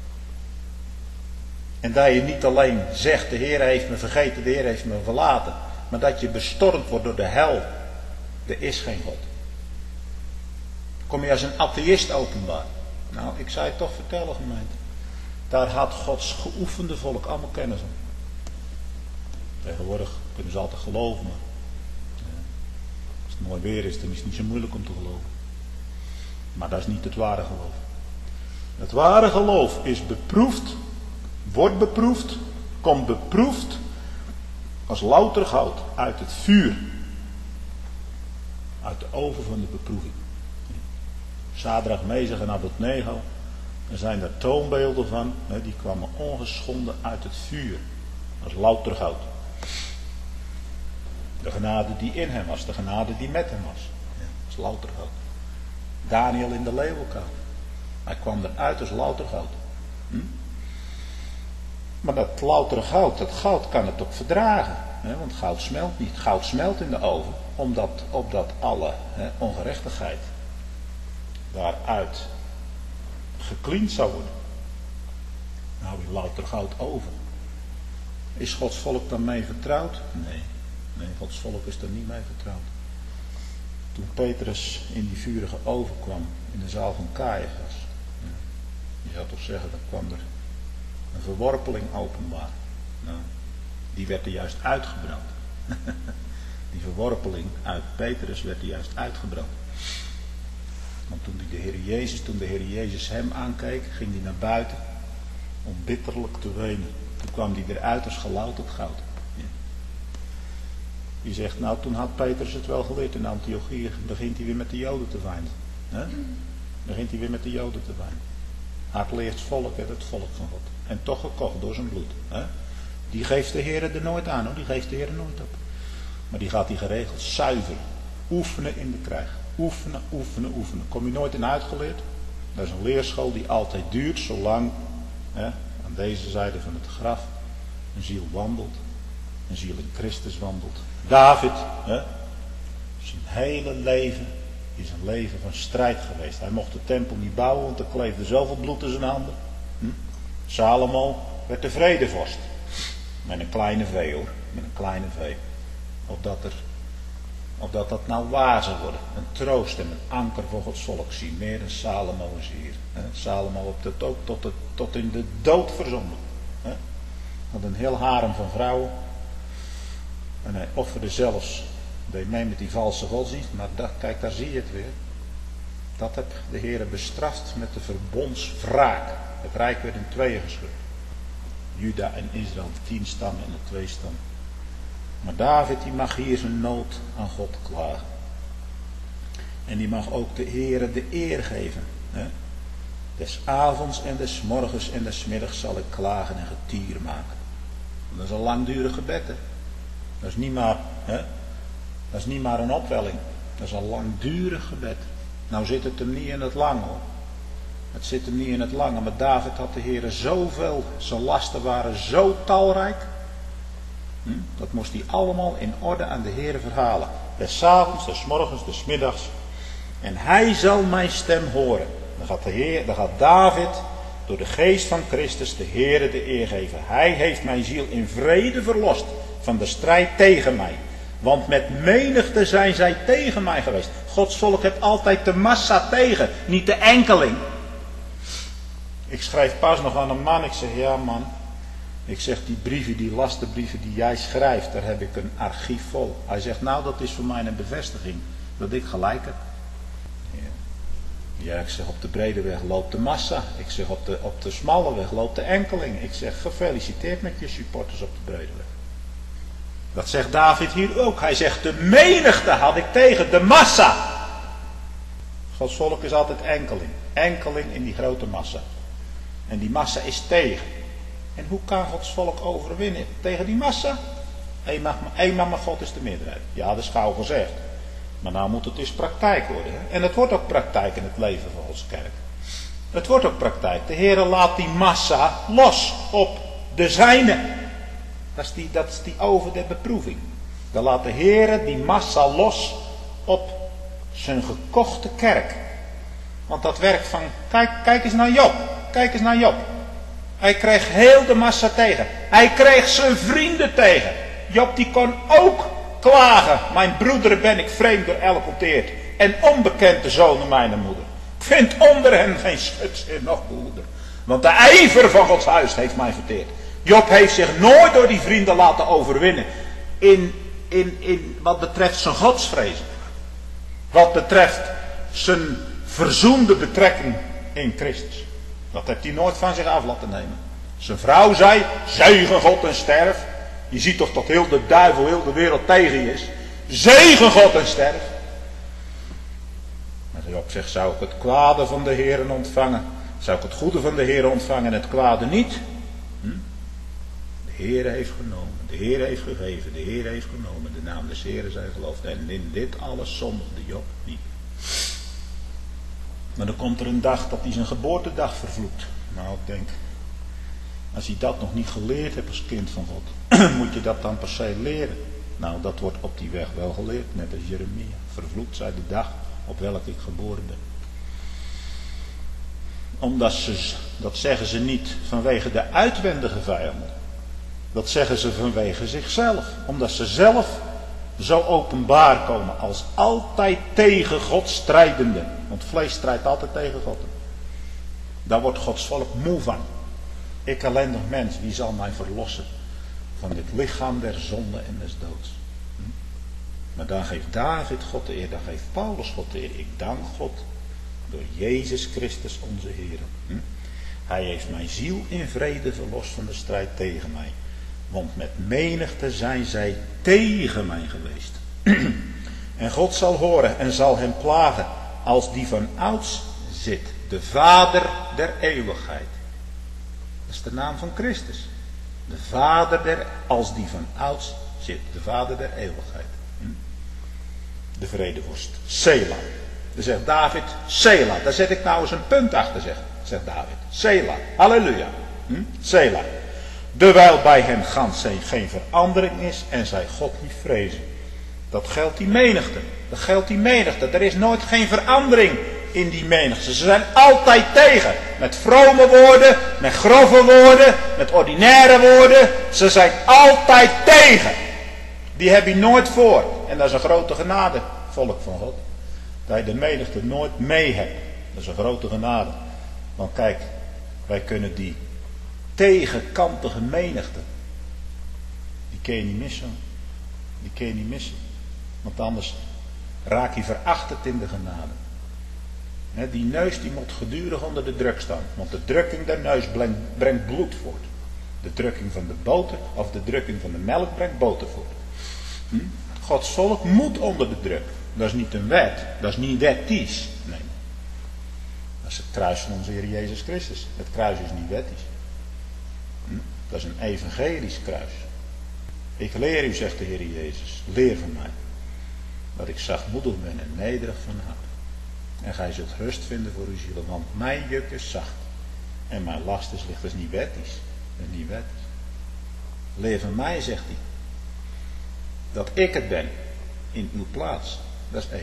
En dat je niet alleen zegt, de Heer heeft me vergeten, de Heer heeft me verlaten. Maar dat je bestormd wordt door de hel. Er is geen God. Kom je als een atheïst openbaar. Nou, ik zou je toch vertellen, gemeente. Daar had Gods geoefende volk allemaal kennis van. Tegenwoordig kunnen ze altijd geloven, maar als het mooi weer is, dan is het niet zo moeilijk om te geloven. Maar dat is niet het ware geloof. Het ware geloof is beproefd, wordt beproefd, komt beproefd als louter goud uit het vuur. Uit de oven van de beproeving. Sadrach, Mezach en Abednego. Er zijn er toonbeelden van. Die kwamen ongeschonden uit het vuur. Als louter goud. De genade die in hem was. De genade die met hem was. Als louter goud. Daniel in de leeuwenkuil. Hij kwam eruit als louter goud. Maar dat loutere goud, dat goud kan het ook verdragen. Want goud smelt niet. Goud smelt in de oven. Opdat alle ongerechtigheid daaruit gekliend zou worden. Nou, in louter goud over. Is Gods volk daarmee vertrouwd? Nee, Gods volk is er niet mee vertrouwd. Toen Petrus in die vurige oven kwam, in de zaal van Caiaphas. Je zou toch zeggen, dan kwam er een verworpeling openbaar. Nou, die werd er juist uitgebrand. Die verworpeling uit Petrus werd er juist uitgebrand. Want toen de Heer Jezus hem aankeek, ging hij naar buiten om bitterlijk te wenen. Toen kwam hij eruit als gelouterd goud. Ja. Je zegt, nou toen had Petrus het wel geleerd in Antiochië, begint hij weer met de Joden te vijnden. Begint hij weer met de Joden te vijnden. Hardleers volk, het volk van God. En toch gekocht door zijn bloed. Die geeft de Heer er nooit aan hoor, die geeft de Heer nooit op. Maar die gaat die geregeld zuiver oefenen in de krijg. Oefenen, oefenen, oefenen. Kom je nooit in uitgeleerd? Dat is een leerschool die altijd duurt, zolang aan deze zijde van het graf een ziel wandelt. Een ziel in Christus wandelt. David, zijn hele leven is een leven van strijd geweest. Hij mocht de tempel niet bouwen, want er kleefde zoveel bloed in zijn handen. Salomo werd de vredevorst. Met een kleine vee hoor, met een kleine vee. Opdat dat nou waar zou worden. Een troost en een anker voor Gods volk. Zie meer dan Salomo is hier. Salomo op het ook tot in de dood verzonden. Had een heel harem van vrouwen. En hij offerde zelfs, deed mee met die valse godsdienst. Maar kijk, daar zie je het weer. Dat heb de Heer bestraft met de verbondswraak. Het rijk werd in tweeën gescheurd. Juda en Israël, 10 stammen en de 2 stammen. Maar David die mag hier zijn nood aan God klagen. En die mag ook de Heere de eer geven. Des avonds en des morgens en des middags zal ik klagen en getier maken. Dat is een langdurig gebed. Dat is niet maar een opwelling. Dat is een langdurig gebed. Nou zit het hem niet in het lange hoor. Het zit hem niet in het lange. Maar David had de Heere zoveel. Zijn lasten waren zo talrijk. Dat moest hij allemaal in orde aan de Heere verhalen. Des avonds, des morgens, des middags. En hij zal mijn stem horen. Dan gaat David door de geest van Christus de Heere de eer geven. Hij heeft mijn ziel in vrede verlost van de strijd tegen mij. Want met menigte zijn zij tegen mij geweest. Gods volk heeft altijd de massa tegen, niet de enkeling. Ik schrijf pas nog aan een man. Ik zeg, ja man. Ik zeg, die brieven, die lastenbrieven die jij schrijft, daar heb ik een archief vol. Hij zegt, nou dat is voor mij een bevestiging dat ik gelijk heb. Ja, ik zeg, op de brede weg loopt de massa. Ik zeg, op de smalle weg loopt de enkeling. Ik zeg, gefeliciteerd met je supporters op de brede weg. Dat zegt David hier ook. Hij zegt, de menigte had ik tegen, de massa. Gods volk is altijd enkeling. Enkeling in die grote massa. En die massa is tegen. En hoe kan Gods volk overwinnen tegen die massa? Eenmaal maar God is de meerderheid. Ja, dat is gauw gezegd. Maar nou moet het dus praktijk worden. Hè? En het wordt ook praktijk in het leven van Gods kerk. Het wordt ook praktijk. De Heer laat die massa los op de zijne. Dat is die over de beproeving. Dan laat de Heer die massa los op zijn gekochte kerk. Want dat werk van, kijk eens naar Job. Kijk eens naar Job. Hij kreeg heel de massa tegen. Hij kreeg zijn vrienden tegen. Job die kon ook klagen. Mijn broederen ben ik vreemd door elk onteerd. En onbekend de zonen mijn moeder. Ik vind onder hen geen schutzeer nog broeder. Want de ijver van Gods huis heeft mij verteerd. Job heeft zich nooit door die vrienden laten overwinnen. In wat betreft zijn godsvrezen. Wat betreft zijn verzoende betrekking in Christus. Dat heeft hij nooit van zich af laten nemen. Zijn vrouw zei, zegen God en sterf. Je ziet toch dat heel de duivel, heel de wereld tegen je is. Zegen God en sterf. Maar Job zegt, zou ik het kwade van de Heeren ontvangen? Zou ik het goede van de Heeren ontvangen en het kwade niet? De Heer heeft genomen, de Heer heeft gegeven, de Heer heeft genomen. De naam des Heeren zij geloofd. En in dit alles zondigde Job niet. Maar dan komt er een dag dat hij zijn geboortedag vervloekt. Nou, ik denk, als hij dat nog niet geleerd hebt als kind van God, moet je dat dan per se leren? Nou, dat wordt op die weg wel geleerd, net als Jeremia. Vervloekt zij de dag op welke ik geboren ben. Dat zeggen ze niet vanwege de uitwendige vijanden. Dat zeggen ze vanwege zichzelf. Omdat ze zelf zo openbaar komen als altijd tegen God strijdende. Want vlees strijdt altijd tegen God. Daar wordt Gods volk moe van. Ik ellendig mens, wie zal mij verlossen van dit lichaam der zonde en des doods? Maar dan geeft David God de eer, dan geeft Paulus God de eer. Ik dank God door Jezus Christus onze Heer. Hij heeft mijn ziel in vrede verlost van de strijd tegen mij. Want met menigte zijn zij tegen mij geweest. En God zal horen en zal hem plagen als die van ouds zit. De Vader der eeuwigheid. Dat is de naam van Christus. De Vader als die van ouds zit. De Vader der eeuwigheid. De vredevorst. Sela. Dan zegt David, Sela. Daar zet ik nou eens een punt achter, zegt David. Sela. Halleluja. Sela. Dewijl bij hem gans geen verandering is en zij God niet vrezen. Dat geldt die menigte. Dat geldt die menigte. Er is nooit geen verandering in die menigte. Ze zijn altijd tegen. Met vrome woorden, met grove woorden, met ordinaire woorden. Ze zijn altijd tegen. Die heb je nooit voor. En dat is een grote genade, volk van God. Dat je de menigte nooit mee hebt. Dat is een grote genade. Want kijk, wij kunnen die tegenkantige menigte, die kun je niet missen. Die kun je niet missen. Want anders raak je verachtend in de genade. Die neus die moet gedurig onder de druk staan. Want de drukking der neus brengt bloed voort. De drukking van de boter of de drukking van de melk brengt boter voort. Gods volk moet onder de druk. Dat is niet een wet. Dat is niet wettisch. Nee. Dat is het kruis van onze Heer Jezus Christus. Het kruis is niet wettisch. Dat is een evangelisch kruis. Ik leer u, zegt de Heer Jezus, leer van mij. Dat ik zachtmoedig ben en nederig van hart. En gij zult rust vinden voor uw zielen. Want mijn juk is zacht. En mijn last is licht. Dat is niet wettisch. Dat is niet wettisch. Leer van mij, zegt hij. Dat ik het ben. In uw plaats. Dat is één.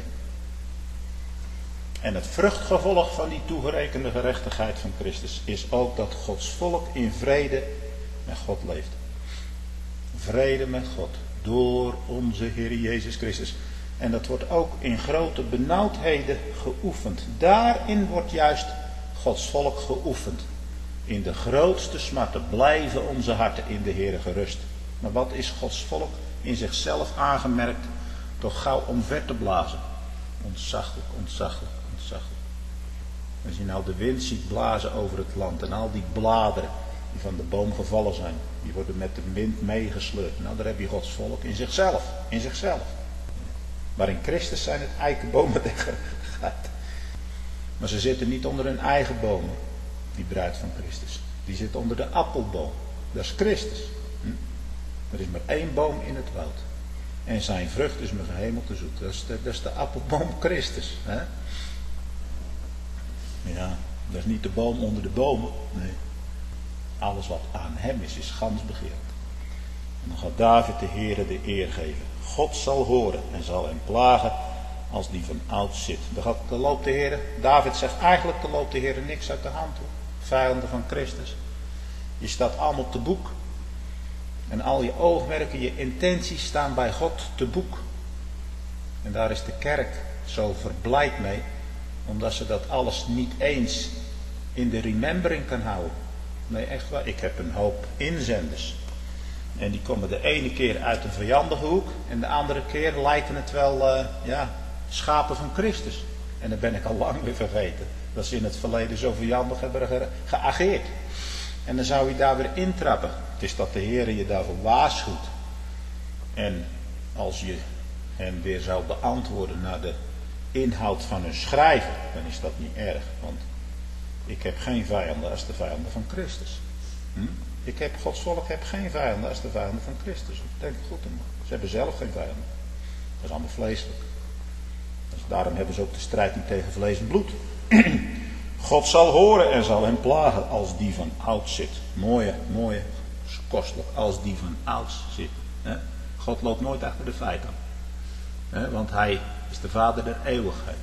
En het vruchtgevolg van die toegerekende gerechtigheid van Christus is ook dat Gods volk in vrede met God leeft. Vrede met God door onze Heer Jezus Christus. En dat wordt ook in grote benauwdheden geoefend. Daarin wordt juist Gods volk geoefend. In de grootste smarten blijven onze harten in de Heer gerust. Maar wat is Gods volk in zichzelf aangemerkt? Toch gauw omver te blazen. Ontzaglijk, ontzaglijk, ontzaglijk. Als je nou de wind ziet blazen over het land en al die bladeren die van de boom gevallen zijn, die worden met de wind meegesleurd. Nou, daar heb je Gods volk in zichzelf. In zichzelf. Maar in Christus zijn het eikenbomen tegen gaat. Maar ze zitten niet onder hun eigen bomen, die bruid van Christus. Die zit onder de appelboom. Dat is Christus. Er is maar één boom in het woud. En zijn vrucht is mijn gehemel te zoet. Dat is de appelboom Christus. Hè? Ja, dat is niet de boom onder de bomen. Nee. Alles wat aan hem is gans begeerd. En dan gaat David de Heere de eer geven. God zal horen en zal hem plagen als die van oud zit. Dan loopt de Heere, David zegt eigenlijk, er loopt de Heere niks uit de hand toe. Vijanden van Christus. Je staat allemaal te boek. En al je oogmerken, je intenties staan bij God te boek. En daar is de kerk zo verblijd mee. Omdat ze dat alles niet eens in de remembering kan houden. Nee, echt waar. Ik heb een hoop inzenders. En die komen de ene keer uit een vijandige hoek. En de andere keer lijken het wel schapen van Christus. En dan ben ik al lang weer vergeten. Dat ze in het verleden zo vijandig hebben geageerd. En dan zou je daar weer intrappen. Het is dat de Heer je daarvoor waarschuwt. En als je hen weer zou beantwoorden naar de inhoud van hun schrijven, dan is dat niet erg. Want ik heb geen vijanden als de vijanden van Christus. Gods volk heeft geen vijanden als de vijanden van Christus. Denk goed aan. Ze hebben zelf geen vijanden. Dat is allemaal vleeselijk. Dus daarom hebben ze ook de strijd niet tegen vlees en bloed. God zal horen en zal hem plagen als die van oud zit. Mooie, kostelijk, als die van oud zit. God loopt nooit achter de feiten aan. Want hij is de vader der eeuwigheid.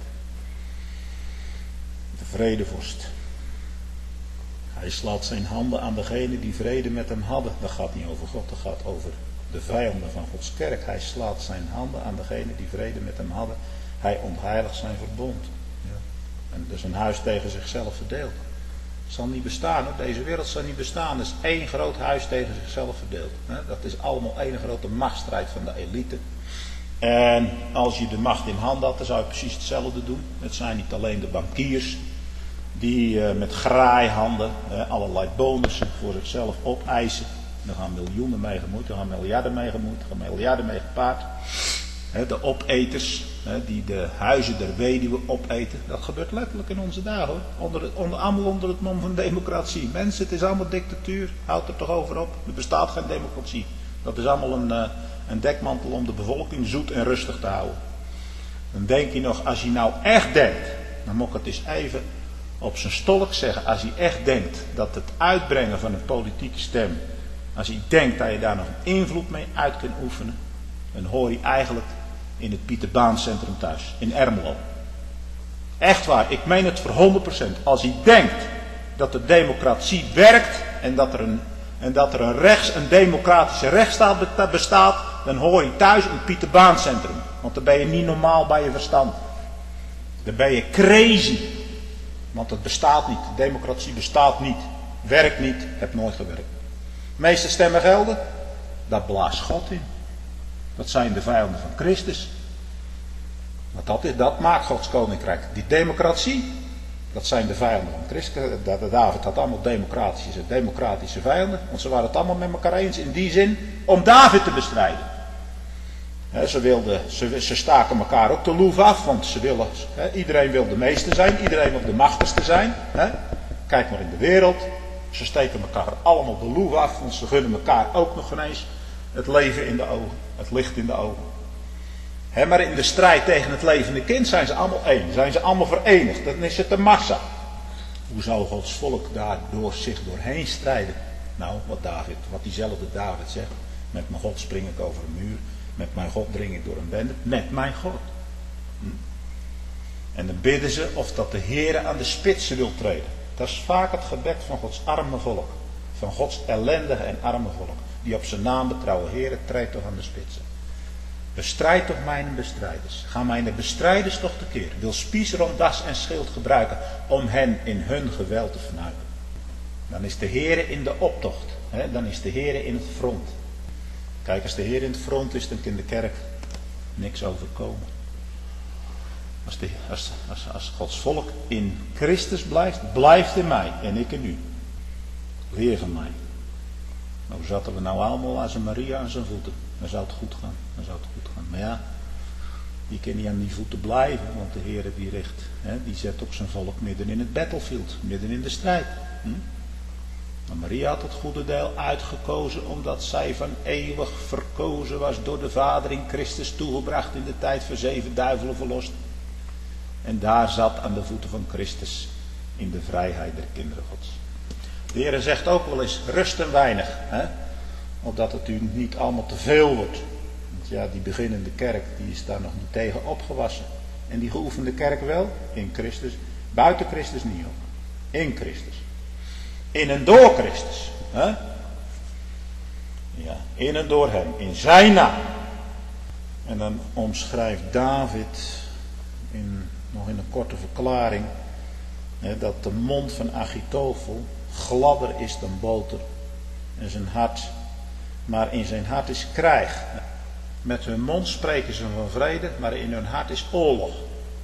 De vredevorst. Hij slaat zijn handen aan degenen die vrede met hem hadden. Dat gaat niet over God, dat gaat over de vijanden van Gods kerk. Hij slaat zijn handen aan degenen die vrede met hem hadden. Hij ontheiligt zijn verbond. Ja. En dus een huis tegen zichzelf verdeeld. Het zal niet bestaan hoor. Deze wereld zal niet bestaan. Het is één groot huis tegen zichzelf verdeeld. Dat is allemaal één grote machtsstrijd van de elite. En als je de macht in handen had, dan zou je precies hetzelfde doen. Het zijn niet alleen de bankiers die met graaihanden allerlei bonussen voor zichzelf opeisen. Er gaan miljoenen mee gemoeid, er gaan miljarden mee gemoeid, er gaan miljarden mee gepaard. De opeters die de huizen der weduwen opeten. Dat gebeurt letterlijk in onze dagen hoor. Allemaal onder het mom van democratie. Mensen, het is allemaal dictatuur. Houd er toch over op. Er bestaat geen democratie. Dat is allemaal een dekmantel om de bevolking zoet en rustig te houden. Dan denk je nog, als je nou echt denkt, dan moet ik het eens even op zijn stolk zeggen. Als hij echt denkt dat het uitbrengen van een politieke stem, als hij denkt dat je daar nog een invloed mee uit kunt oefenen, dan hoor je eigenlijk in het Pieter Baan Centrum thuis, in Ermelo. Echt waar, ik meen het voor 100%. Als hij denkt dat de democratie werkt en dat er een democratische rechtsstaat bestaat, dan hoor je thuis in het Pieter Baan Centrum. Want dan ben je niet normaal bij je verstand. Dan ben je crazy. Want het bestaat niet. De democratie bestaat niet. Werkt niet. Heeft nooit gewerkt. De meeste stemmen gelden. Daar blaast God in. Dat zijn de vijanden van Christus. Want dat maakt Gods koninkrijk. Die democratie, dat zijn de vijanden van Christus. David had allemaal democratische vijanden. Want ze waren het allemaal met elkaar eens in die zin om David te bestrijden. Ze staken elkaar ook de loef af. Want iedereen wil de meeste zijn. Iedereen wil de machtigste zijn. Kijk maar in de wereld. Ze steken elkaar allemaal de loef af. Want ze gunnen elkaar ook nog ineens het leven in de ogen. Het licht in de ogen. Maar in de strijd tegen het levende kind zijn ze allemaal één. Zijn ze allemaal verenigd. Dan is het een massa. Hoe zou Gods volk daar zich doorheen strijden? Nou, wat diezelfde David zegt. Met mijn God spring ik over een muur. Met mijn God dring ik door een bende. Met mijn God. En dan bidden ze of dat de Heere aan de spitsen wil treden. Dat is vaak het gebed van Gods arme volk. Van Gods ellendige en arme volk. Die op zijn naam betrouwen. Heere, treed toch aan de spitsen. Bestrijd toch mijn bestrijders. Ga mijn bestrijders toch tekeer. Wil spies, rondas en schild gebruiken om hen in hun geweld te vernuiken. Dan is de Heere in de optocht. Dan is de Heere in het front. Kijk, als de Heer in het front is, dan kan de kerk niks overkomen. Als Gods volk in Christus blijft in mij en ik in u. Leer van mij. Nou zaten we nou allemaal als een Maria aan zijn voeten. Dan zou het goed gaan. Maar ja, Die kan niet aan die voeten blijven, want de Heer die zet ook zijn volk midden in het battlefield, midden in de strijd. Maar Maria had het goede deel uitgekozen omdat zij van eeuwig verkozen was door de Vader in Christus toegebracht in de tijd voor 7 duivelen verlost. En daar zat aan de voeten van Christus in de vrijheid der kinderen Gods. De Heer zegt ook wel eens, rust en weinig, opdat het u niet allemaal te veel wordt. Want ja, die beginnende kerk, die is daar nog niet tegen opgewassen. En die geoefende kerk wel, in Christus, buiten Christus niet ook. In Christus. In en door Christus. Ja, in en door hem, in zijn naam. En dan omschrijft David nog in een korte verklaring dat de mond van Achitofel gladder is dan boter. En zijn hart, maar in zijn hart is krijg. Met hun mond spreken ze van vrede, maar in hun hart is oorlog.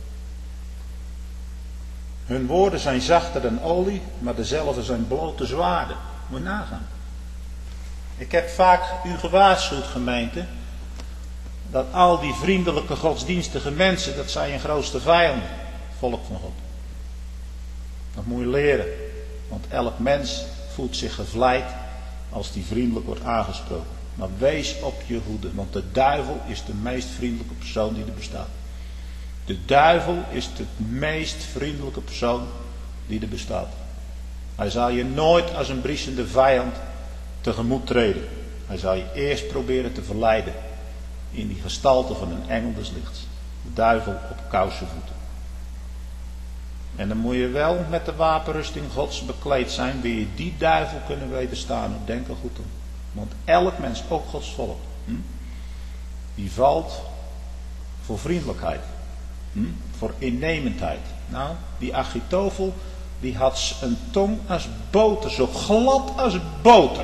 Hun woorden zijn zachter dan olie, maar dezelfde zijn blote zwaarden. Moet je nagaan. Ik heb vaak u gewaarschuwd, gemeente, dat al die vriendelijke godsdienstige mensen, dat zijn je grootste vijanden, volk van God. Dat moet je leren, want elk mens voelt zich gevleid als die vriendelijk wordt aangesproken. Maar wees op je hoede, want de duivel is de meest vriendelijke persoon die er bestaat. De duivel is de meest vriendelijke persoon die er bestaat. Hij zal je nooit als een briesende vijand tegemoet treden. Hij zal je eerst proberen te verleiden in die gestalte van een engel des lichts. De duivel op kousenvoeten. En dan moet je wel met de wapenrusting Gods bekleed zijn, wil je die duivel kunnen wederstaan. Denk er goed om. Want elk mens, ook Gods volk, die valt voor vriendelijkheid. Voor innemendheid. Nou, die Achitofel, die had een tong als boter, zo glad als boter.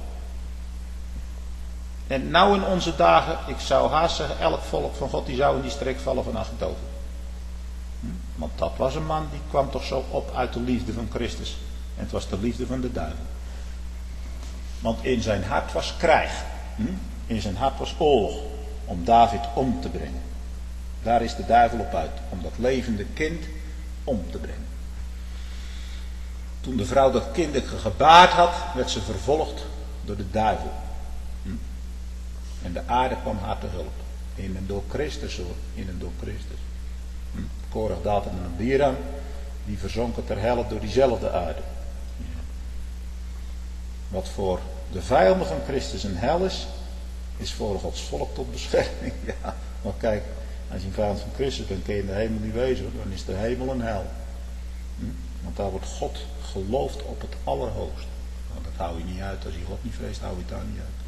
En nou in onze dagen, ik zou haast zeggen, elk volk van God, die zou in die streek vallen van Achitofel. Want dat was een man, die kwam toch zo op uit de liefde van Christus. En het was de liefde van de duivel. Want in zijn hart was krijg. In zijn hart was oorlog. Om David om te brengen. Daar is de duivel op uit. Om dat levende kind om te brengen. Toen de vrouw dat kind gebaard had, werd ze vervolgd door de duivel. En de aarde kwam haar te hulp. In en door Christus hoor. In en door Christus. Korach, Datan en Abiram, die verzonken ter helle door diezelfde aarde. Wat voor de vijanden van Christus een hel is voor Gods volk tot bescherming. Ja, maar kijk, als je een vijand van Christus bent, kun je in de hemel niet wezen, dan is de hemel een hel. Want daar wordt God geloofd op het allerhoogst. Nou, dat hou je niet uit, als je God niet vreest, hou je het daar niet uit.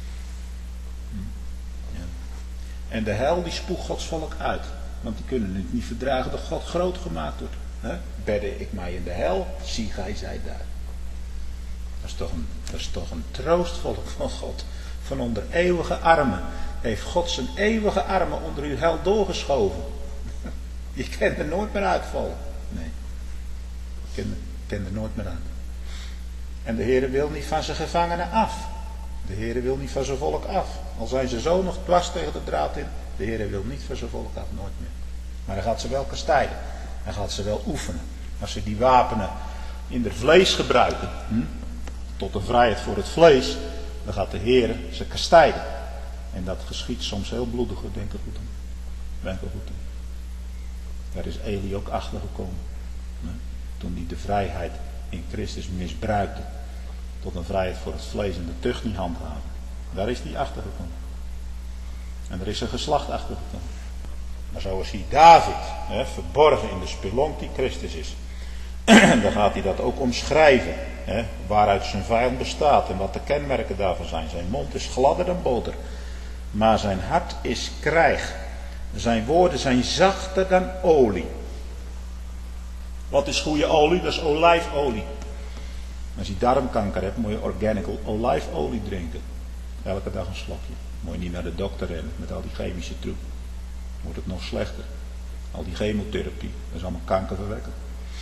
Ja. En de hel die spoegt Gods volk uit. Want die kunnen het niet verdragen dat God groot gemaakt wordt. Bedde ik mij in de hel, zie gij zij daar. Dat is toch een troostvolk van God. Van onder eeuwige armen. Heeft God zijn eeuwige armen onder uw hel doorgeschoven. Je kent er nooit meer uitvallen. Nee. Je kent er nooit meer uit. En de Heer wil niet van zijn gevangenen af. De Heer wil niet van zijn volk af. Al zijn ze zo nog dwars tegen de draad in. De Heer wil niet van zijn volk af. Nooit meer. Maar hij gaat ze wel kastijden. Hij gaat ze wel oefenen. Als ze die wapenen in het vlees gebruiken. Tot een vrijheid voor het vlees. Dan gaat de Heer ze kastijden. En dat geschiet soms heel bloedig. Denk er goed aan. Denk er goed aan. Daar is Eli ook achter gekomen. Toen hij de vrijheid in Christus misbruikte. Tot een vrijheid voor het vlees en de tucht niet handhaven. Daar is hij achter gekomen. En er is een geslacht achter gekomen. Maar zoals hier David, verborgen in de spelonk die Christus is. Dan gaat hij dat ook omschrijven. Waaruit zijn vijand bestaat en wat de kenmerken daarvan zijn. Zijn mond is gladder dan boter. Maar zijn hart is krijg. Zijn woorden zijn zachter dan olie. Wat is goede olie? Dat is olijfolie. Als je darmkanker hebt, moet je organic olijfolie drinken. Elke dag een slokje. Moet je niet naar de dokter rennen met al die chemische troep. Wordt het nog slechter. Al die chemotherapie, dat is allemaal kankerverwekkend.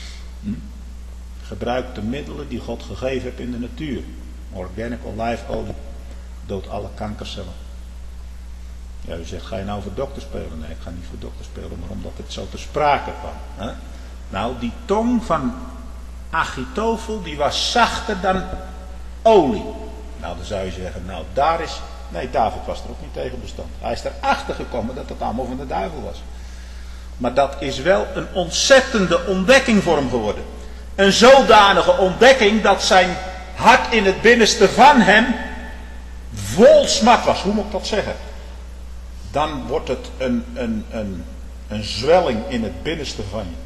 Gebruik de middelen die God gegeven heeft in de natuur. Organic olijfolie doodt alle kankercellen. Ja, u zegt, ga je nou voor dokter spelen? Nee, ik ga niet voor dokter spelen, maar omdat het zo te sprake kwam. Hè? Nou, die tong van Achitofel, die was zachter dan olie. Nou, dan zou je zeggen, nou daar is... Nee, David was er ook niet tegen bestand. Hij is erachter gekomen dat het allemaal van de duivel was. Maar dat is wel een ontzettende ontdekking voor hem geworden. Een zodanige ontdekking dat zijn hart in het binnenste van hem vol smart was. Hoe moet ik dat zeggen? Dan wordt het een zwelling in het binnenste van je.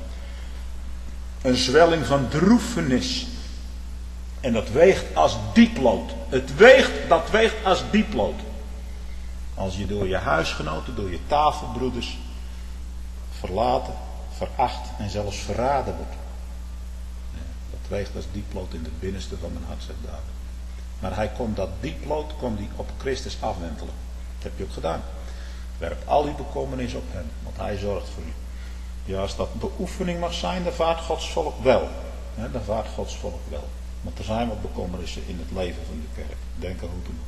Een zwelling van droefenis. En dat weegt als dieplood. Dat weegt als dieplood. Als je door je huisgenoten, door je tafelbroeders verlaten, veracht en zelfs verraden wordt. Dat weegt als dieplood in het binnenste van mijn hart, zegt David. Maar hij kon dat dieplood op Christus afwentelen. Dat heb je ook gedaan. Werp al uw bekommernis op hem, want hij zorgt voor u. Ja, als dat beoefening mag zijn, dan vaart Gods volk wel. Dan vaart Gods volk wel. Want er zijn wat bekommernissen in het leven van de kerk. Denk er goed om.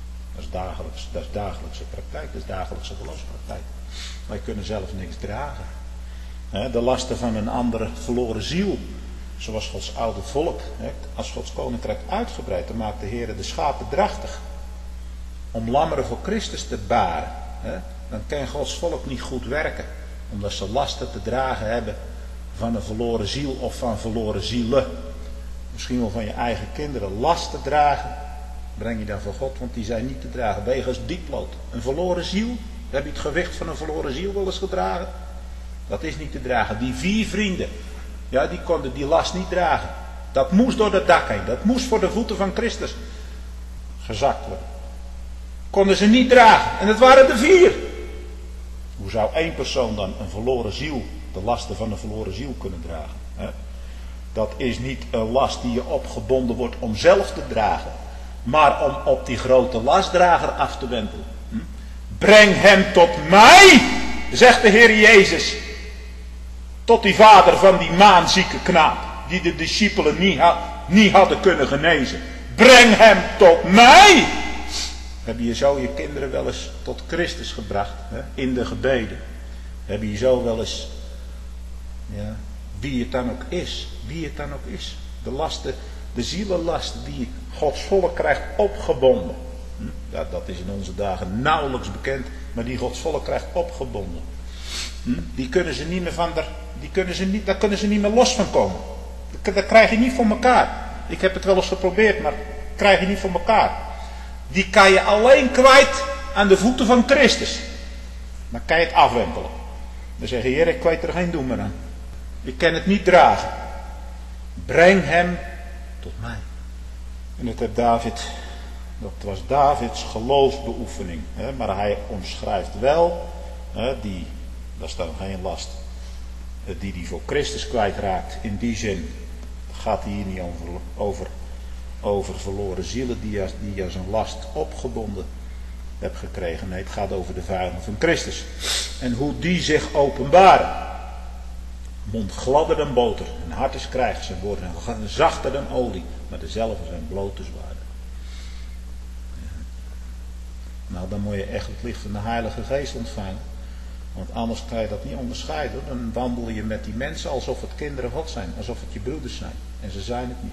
Dat is dagelijkse praktijk, dat is dagelijkse geloofspraktijk. Wij kunnen zelf niks dragen. De lasten van een andere verloren ziel. Zoals Gods oude volk. Als Gods koninkrijk uitgebreid, dan maakt de Heer de schapen drachtig. Om lammeren voor Christus te baren. Dan kan Gods volk niet goed werken. Omdat ze lasten te dragen hebben van een verloren ziel of van verloren zielen. Misschien wel van je eigen kinderen lasten dragen. Breng je dan voor God, want die zijn niet te dragen. Wegens dieplood. Een verloren ziel. Heb je het gewicht van een verloren ziel wel eens gedragen? Dat is niet te dragen. Die 4 vrienden. Ja, die konden die last niet dragen. Dat moest door het dak heen. Dat moest voor de voeten van Christus gezakt worden. Konden ze niet dragen. En het waren er 4. Hoe zou 1 persoon dan een verloren ziel, de lasten van een verloren ziel kunnen dragen? Hè? Dat is niet een last die je opgebonden wordt om zelf te dragen. Maar om op die grote lastdrager af te wentelen. Breng hem tot mij, zegt de Heer Jezus. Tot die vader van die maanzieke knaap. Die de discipelen niet hadden kunnen genezen. Breng hem tot mij. Heb je zo je kinderen wel eens tot Christus gebracht? In de gebeden. Heb je zo wel eens... Ja, wie het dan ook is. Wie het dan ook is. De lasten, de zielenlasten die Gods volk krijgt opgebonden. Ja, dat is in onze dagen nauwelijks bekend. Maar die Gods volk krijgt opgebonden. Die kunnen ze niet meer daar kunnen ze niet meer los van komen. Dat krijg je niet voor elkaar. Ik heb het wel eens geprobeerd, maar dat krijg je niet voor elkaar. Die kan je alleen kwijt aan de voeten van Christus. Dan kan je het afwempelen. Dan zeg je, Heer, ik kwijt er geen doen meer aan. Ik kan het niet dragen. Breng hem tot mij. En dat was Davids geloofsbeoefening. Maar hij omschrijft wel, dat is dan geen last, die hij voor Christus kwijtraakt. In die zin gaat hij hier niet over verloren zielen die als een last opgebonden hebt gekregen. Nee, het gaat over de vijanden van Christus. En hoe die zich openbaren. Mond gladder dan boter. En hart is krijg. Zijn woorden zijn zachter dan olie. Maar dezelfde zijn blote zwaarden. Ja. Nou, dan moet je echt het licht van de Heilige Geest ontvangen. Want anders kan je dat niet onderscheiden. Dan wandel je met die mensen alsof het kinderen God zijn. Alsof het je broeders zijn. En ze zijn het niet.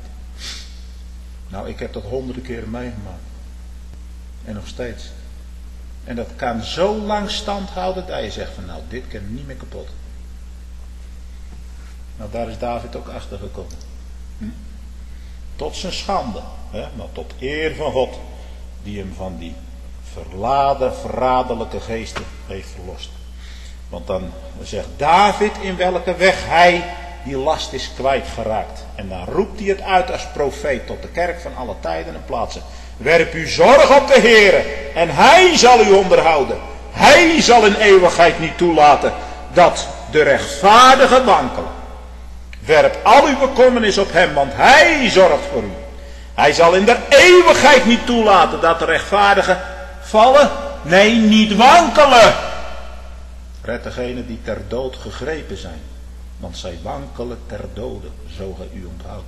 Nou, ik heb dat honderden keren meegemaakt. En nog steeds. En dat kan zo lang stand houden dat je zegt van nou, dit kan niet meer kapot. Nou, daar is David ook achter gekomen. Tot zijn schande. Maar tot eer van God. Die hem van die verladen, verraderlijke geesten heeft verlost. Want dan zegt David in welke weg hij die last is kwijtgeraakt. En dan roept hij het uit als profeet tot de kerk van alle tijden en plaatsen. Werp uw zorg op de Heere en hij zal u onderhouden. Hij zal in eeuwigheid niet toelaten dat de rechtvaardigen wankelen. Werp al uw bekommernis op hem, want hij zorgt voor u. Hij zal in de eeuwigheid niet toelaten dat de rechtvaardigen vallen. Nee, niet wankelen. Red degenen die ter dood gegrepen zijn. Want zij wankelen ter dode, zo gij u onthoudt.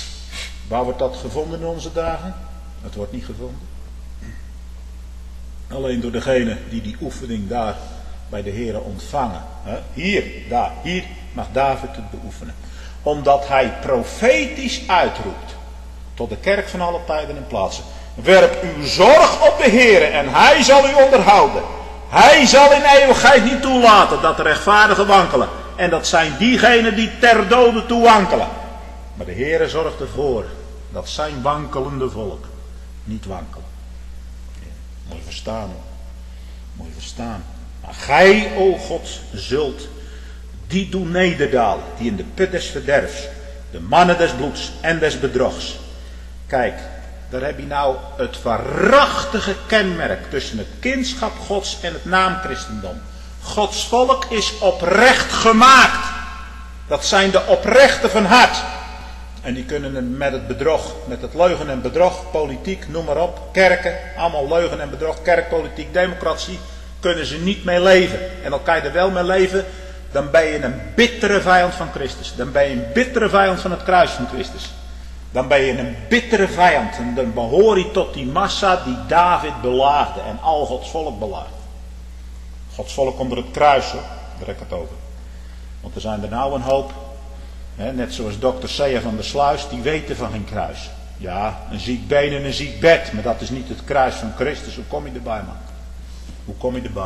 Waar wordt dat gevonden in onze dagen? Het wordt niet gevonden. Alleen door degene die oefening daar bij de Here ontvangen. Hier mag David het beoefenen. Omdat hij profetisch uitroept tot de kerk van alle tijden en plaatsen. Werp uw zorg op de Here en hij zal u onderhouden. Hij zal in eeuwigheid niet toelaten dat de rechtvaardigen wankelen. En dat zijn diegenen die ter dode toe wankelen. Maar de Heere zorgt ervoor dat zijn wankelende volk niet wankelen. Ja, moet je verstaan hoor. Moet je verstaan. Maar gij, o God, zult die doen nederdalen, die in de put des verderfs, de mannen des bloeds en des bedrogs. Kijk, daar heb je nou het waarachtige kenmerk tussen het kindschap Gods en het naamchristendom. Gods volk is oprecht gemaakt. Dat zijn de oprechten van hart. En die kunnen met het bedrog, met het leugen en bedrog, politiek, noem maar op, kerken, allemaal leugen en bedrog, kerkpolitiek, democratie, kunnen ze niet mee leven. En al kan je er wel mee leven, dan ben je een bittere vijand van Christus. Dan ben je een bittere vijand van het kruis van Christus. Dan ben je een bittere vijand. En dan behoor je tot die massa die David belaagde en al Gods volk belaagde. Gods volk onder het kruis, hoor. Daar heb ik het over. Want er zijn er nou een hoop, net zoals dokter Seja van der Sluis, die weten van geen kruis. Ja, een ziek been en een ziek bed, maar dat is niet het kruis van Christus. Hoe kom je erbij, man? Hoe kom je erbij?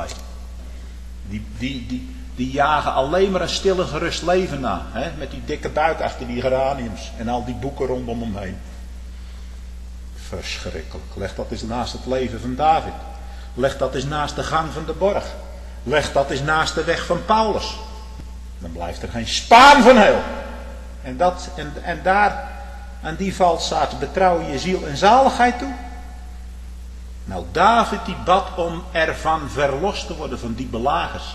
Die jagen alleen maar een stille gerust leven na. Met die dikke buik achter die geraniums. En al die boeken rondom hem heen. Verschrikkelijk. Leg dat eens naast het leven van David. Leg dat eens naast de gang van de borg. Leg dat eens naast de weg van Paulus. Dan blijft er geen spaan van heel. En daar, aan die valstaat, betrouw je ziel en zaligheid toe. Nou, David die bad om ervan verlost te worden van die belagers.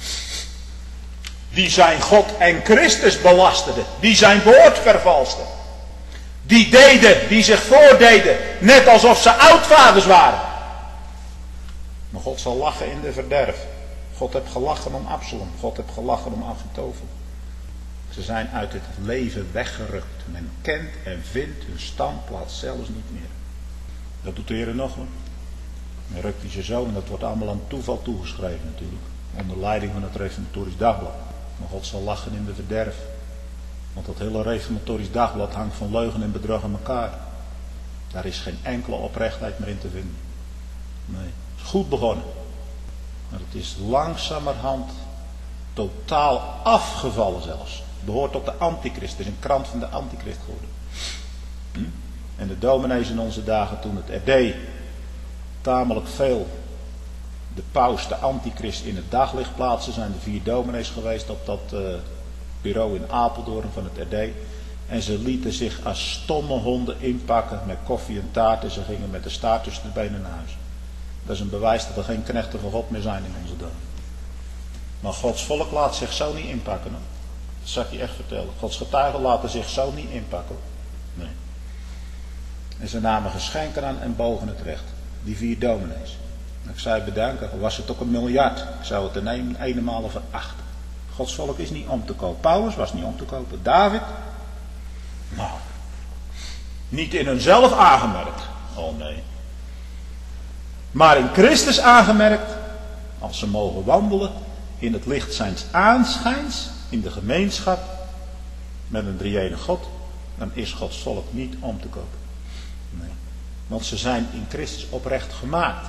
Die zijn God en Christus belasterden. Die zijn woord vervalsten. Die zich voordeden, net alsof ze oudvaders waren. Maar God zal lachen in de verderf. God heeft gelachen om Absalom. God heeft gelachen om Achitofel. Ze zijn uit het leven weggerukt. Men kent en vindt hun standplaats zelfs niet meer. Dat doet de Heer nog hoor. Dan rukt hij ze zo en dat wordt allemaal aan toeval toegeschreven natuurlijk. Onder leiding van het Reformatorisch Dagblad. Maar God zal lachen in de verderf. Want dat hele Reformatorisch Dagblad hangt van leugen en bedrog aan elkaar. Daar is geen enkele oprechtheid meer in te vinden. Nee, het is goed begonnen. Maar het is langzamerhand totaal afgevallen zelfs. Het behoort tot de antichrist. Het is een krant van de antichrist geworden. En de dominees in onze dagen toen het RD tamelijk veel de paus, de antichrist in het daglicht plaatsen, zijn er 4 dominees geweest op dat bureau in Apeldoorn van het RD. En ze lieten zich als stomme honden inpakken met koffie en taart en ze gingen met de staart tussen de benen naar huis. Dat is een bewijs dat er geen knechten van God meer zijn in onze dagen. Maar Gods volk laat zich zo niet inpakken. Hoor. Dat zal ik je echt vertellen. Gods getuigen laten zich zo niet inpakken. Nee. En ze namen geschenken aan en bogen het recht. Die 4 dominees. Ik zei bedanken, was het ook 1 miljard. Ik zou het in eenmaal verachten. Gods volk is niet om te kopen. Paulus was niet om te kopen. David? Nou. Niet in hunzelf aangemerkt. Oh nee. Maar in Christus aangemerkt. Als ze mogen wandelen in het licht zijns aanschijns. In de gemeenschap. Met een drie-enige God. Dan is Gods volk niet om te kopen. Nee. Want ze zijn in Christus oprecht gemaakt.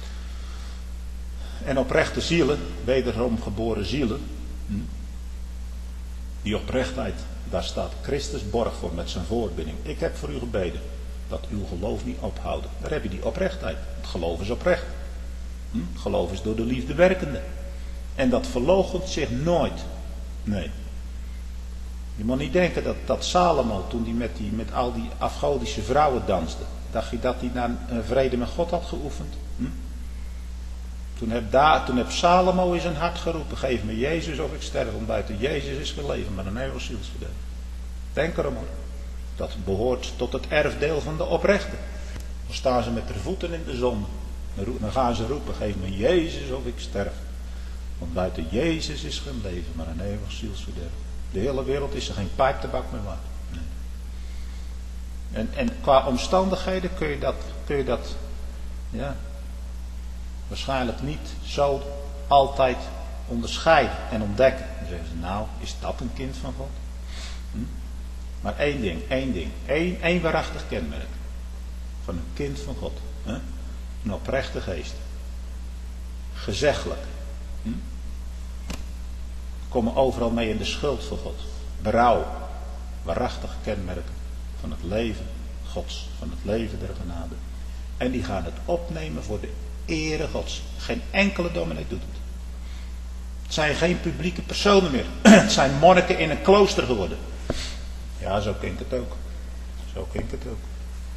En oprechte zielen, wederom geboren zielen. Die oprechtheid, daar staat Christus borg voor met zijn voorbinding. Ik heb voor u gebeden dat uw geloof niet ophouden. Daar heb je die oprechtheid. Het geloof is oprecht. Geloof is door de liefde werkende. En dat verloochent zich nooit. Nee. Je moet niet denken dat Salomo, toen hij met al die afgodische vrouwen danste, dacht je dat hij naar een vrede met God had geoefend? Toen heb Salomo in zijn hart geroepen, geef me Jezus of ik sterf, want buiten Jezus is geleven met een eeuwig zielsverderf. Denk erom hoor. Dat behoort tot het erfdeel van de oprechten. Dan staan ze met de voeten in de zon. Dan gaan ze roepen, geef me Jezus of ik sterf. Want buiten Jezus is geen leven, maar een eeuwig zielsverderf. De hele wereld is er geen pijptabak meer waard. Nee. En qua omstandigheden kun je dat, ja. waarschijnlijk niet zo altijd onderscheiden en ontdekken. Dan zeggen ze, nou, is dat een kind van God? Maar één ding, één waarachtig kenmerk van een kind van God. Een oprechte geest. Gezeggelijk. Komen overal mee in de schuld van God. Berouw. Waarachtige kenmerken van het leven Gods. Van het leven der genade. En die gaan het opnemen voor de ere Gods. Geen enkele dominee doet het. Het zijn geen publieke personen meer. Het zijn monniken in een klooster geworden. Ja, zo klinkt het ook. Zo klinkt het ook.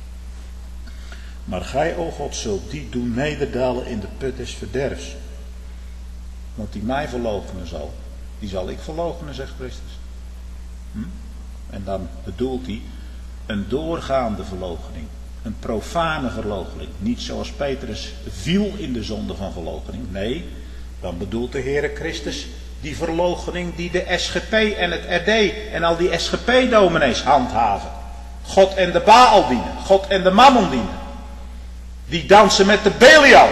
Maar gij, o God, zult die doen nederdalen in de put des verderfs. Want die mij verloochenen zal, die zal ik verloochenen, zegt Christus. En dan bedoelt hij een doorgaande verloochening. Een profane verloochening. Niet zoals Petrus viel in de zonde van verloochening. Nee, dan bedoelt de Heere Christus die verloochening die de SGP en het RD en al die SGP-dominees handhaven. God en de Baal dienen. God en de Mammon dienen. Die dansen met de Belial.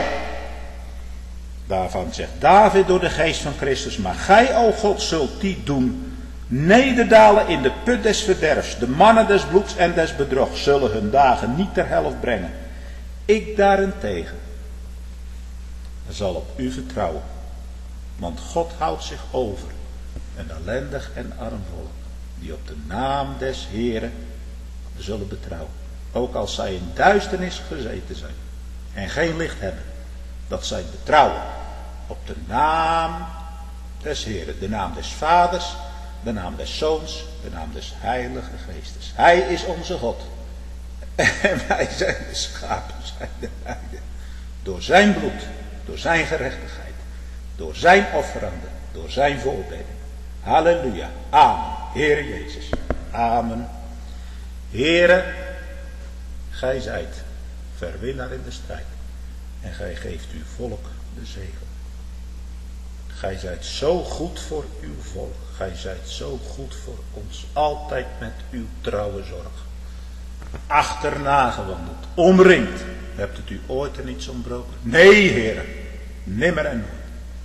Daarvan zegt David door de geest van Christus. Maar gij, o God, zult die doen nederdalen in de put des verderfs. De mannen des bloeds en des bedrogs zullen hun dagen niet ter helft brengen. Ik daarentegen zal op u vertrouwen. Want God houdt zich over een ellendig en arm volk, die op de naam des Heeren zullen betrouwen. Ook als zij in duisternis gezeten zijn en geen licht hebben, dat zij betrouwen op de naam des Heeren, de naam des Vaders, de naam des Zoons, de naam des Heilige Geestes. Hij is onze God en wij zijn de schapen, zijn de heiden. Door zijn bloed, door zijn gerechtigheid, door zijn offeranden, door zijn voorbeden. Halleluja. Amen. Heere Jezus. Amen. Heere, gij zijt verwinnaar in de strijd. En gij geeft uw volk de zegen. Gij zijt zo goed voor uw volk. Gij zijt zo goed voor ons. Altijd met uw trouwe zorg. Achterna gewandeld. Omringd. Hebt het u ooit er niets ontbroken? Nee, Heere. Nimmer en nooit.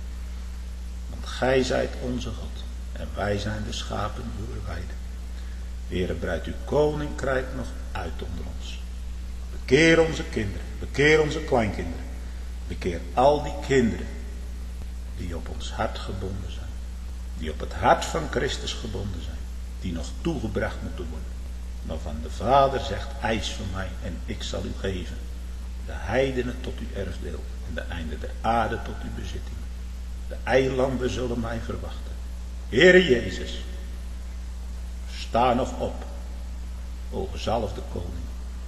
Want gij zijt onze God. En wij zijn de schapen uw weide. Heere, breidt uw koninkrijk nog uit onder ons. Bekeer onze kinderen. Bekeer onze kleinkinderen. Bekeer al die kinderen die op ons hart gebonden zijn. Die op het hart van Christus gebonden zijn. Die nog toegebracht moeten worden. Maar van de Vader zegt, eis van mij en ik zal u geven. De heidenen tot uw erfdeel. En de einde der aarde tot uw bezitting. De eilanden zullen mij verwachten. Heere Jezus. Sta nog op. O gezalfde koning.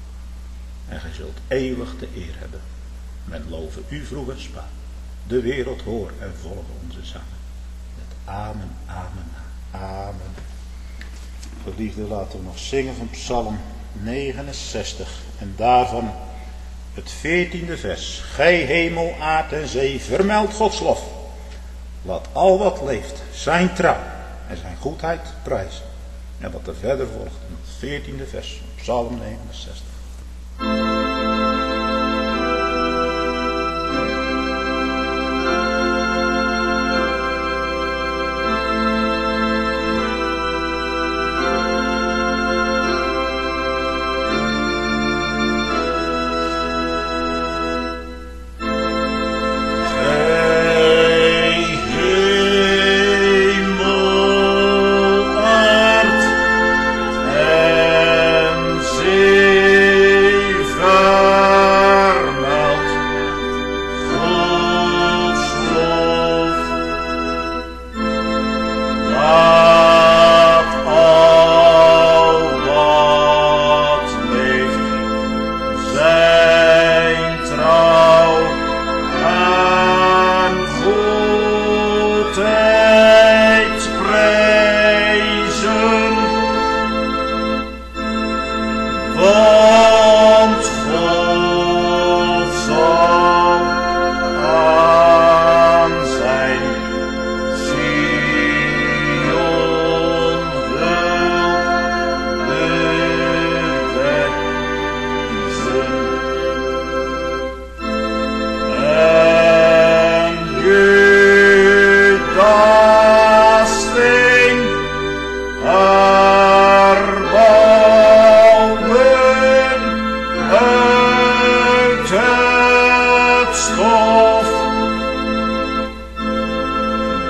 En gij zult eeuwig de eer hebben. Men loven u vroeg en spaat. De wereld hoor en volgen onze zangen. Met amen, amen, amen. Geliefde, laten we nog zingen van Psalm 69. En daarvan het 14e vers. Gij hemel, aard en zee, vermeld Gods lof. Laat al wat leeft zijn trouw en zijn goedheid prijzen. En wat er verder volgt, in het 14e vers van Psalm 69.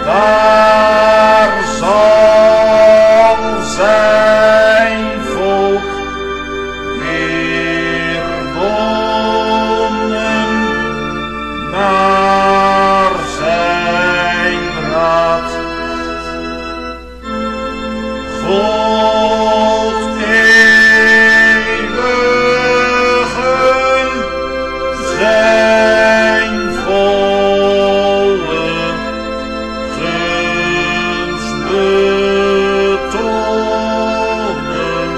Daar zal zijn volk weer wonen naar zijn raad. God eeuwigen zijn volle gunst betonen.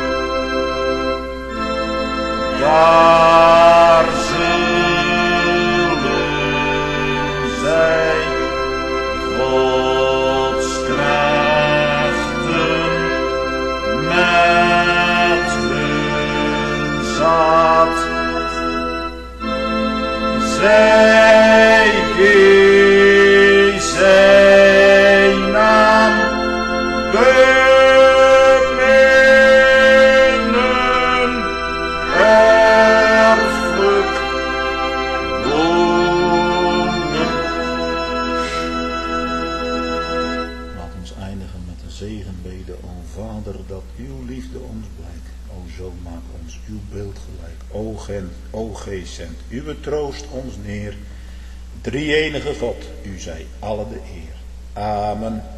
Daar zullen zij Gods knechten met hun zaad. Zij die zijn naam beminnen, erfelijk wonen. Laat ons eindigen met de zegenbede, o Vader, dat uw liefde ons blijkt. O zo maak ons uw beeld gelijk. O Geest, zendt uw troost ons neer. Drie-enige God, u zij alle de eer. Amen.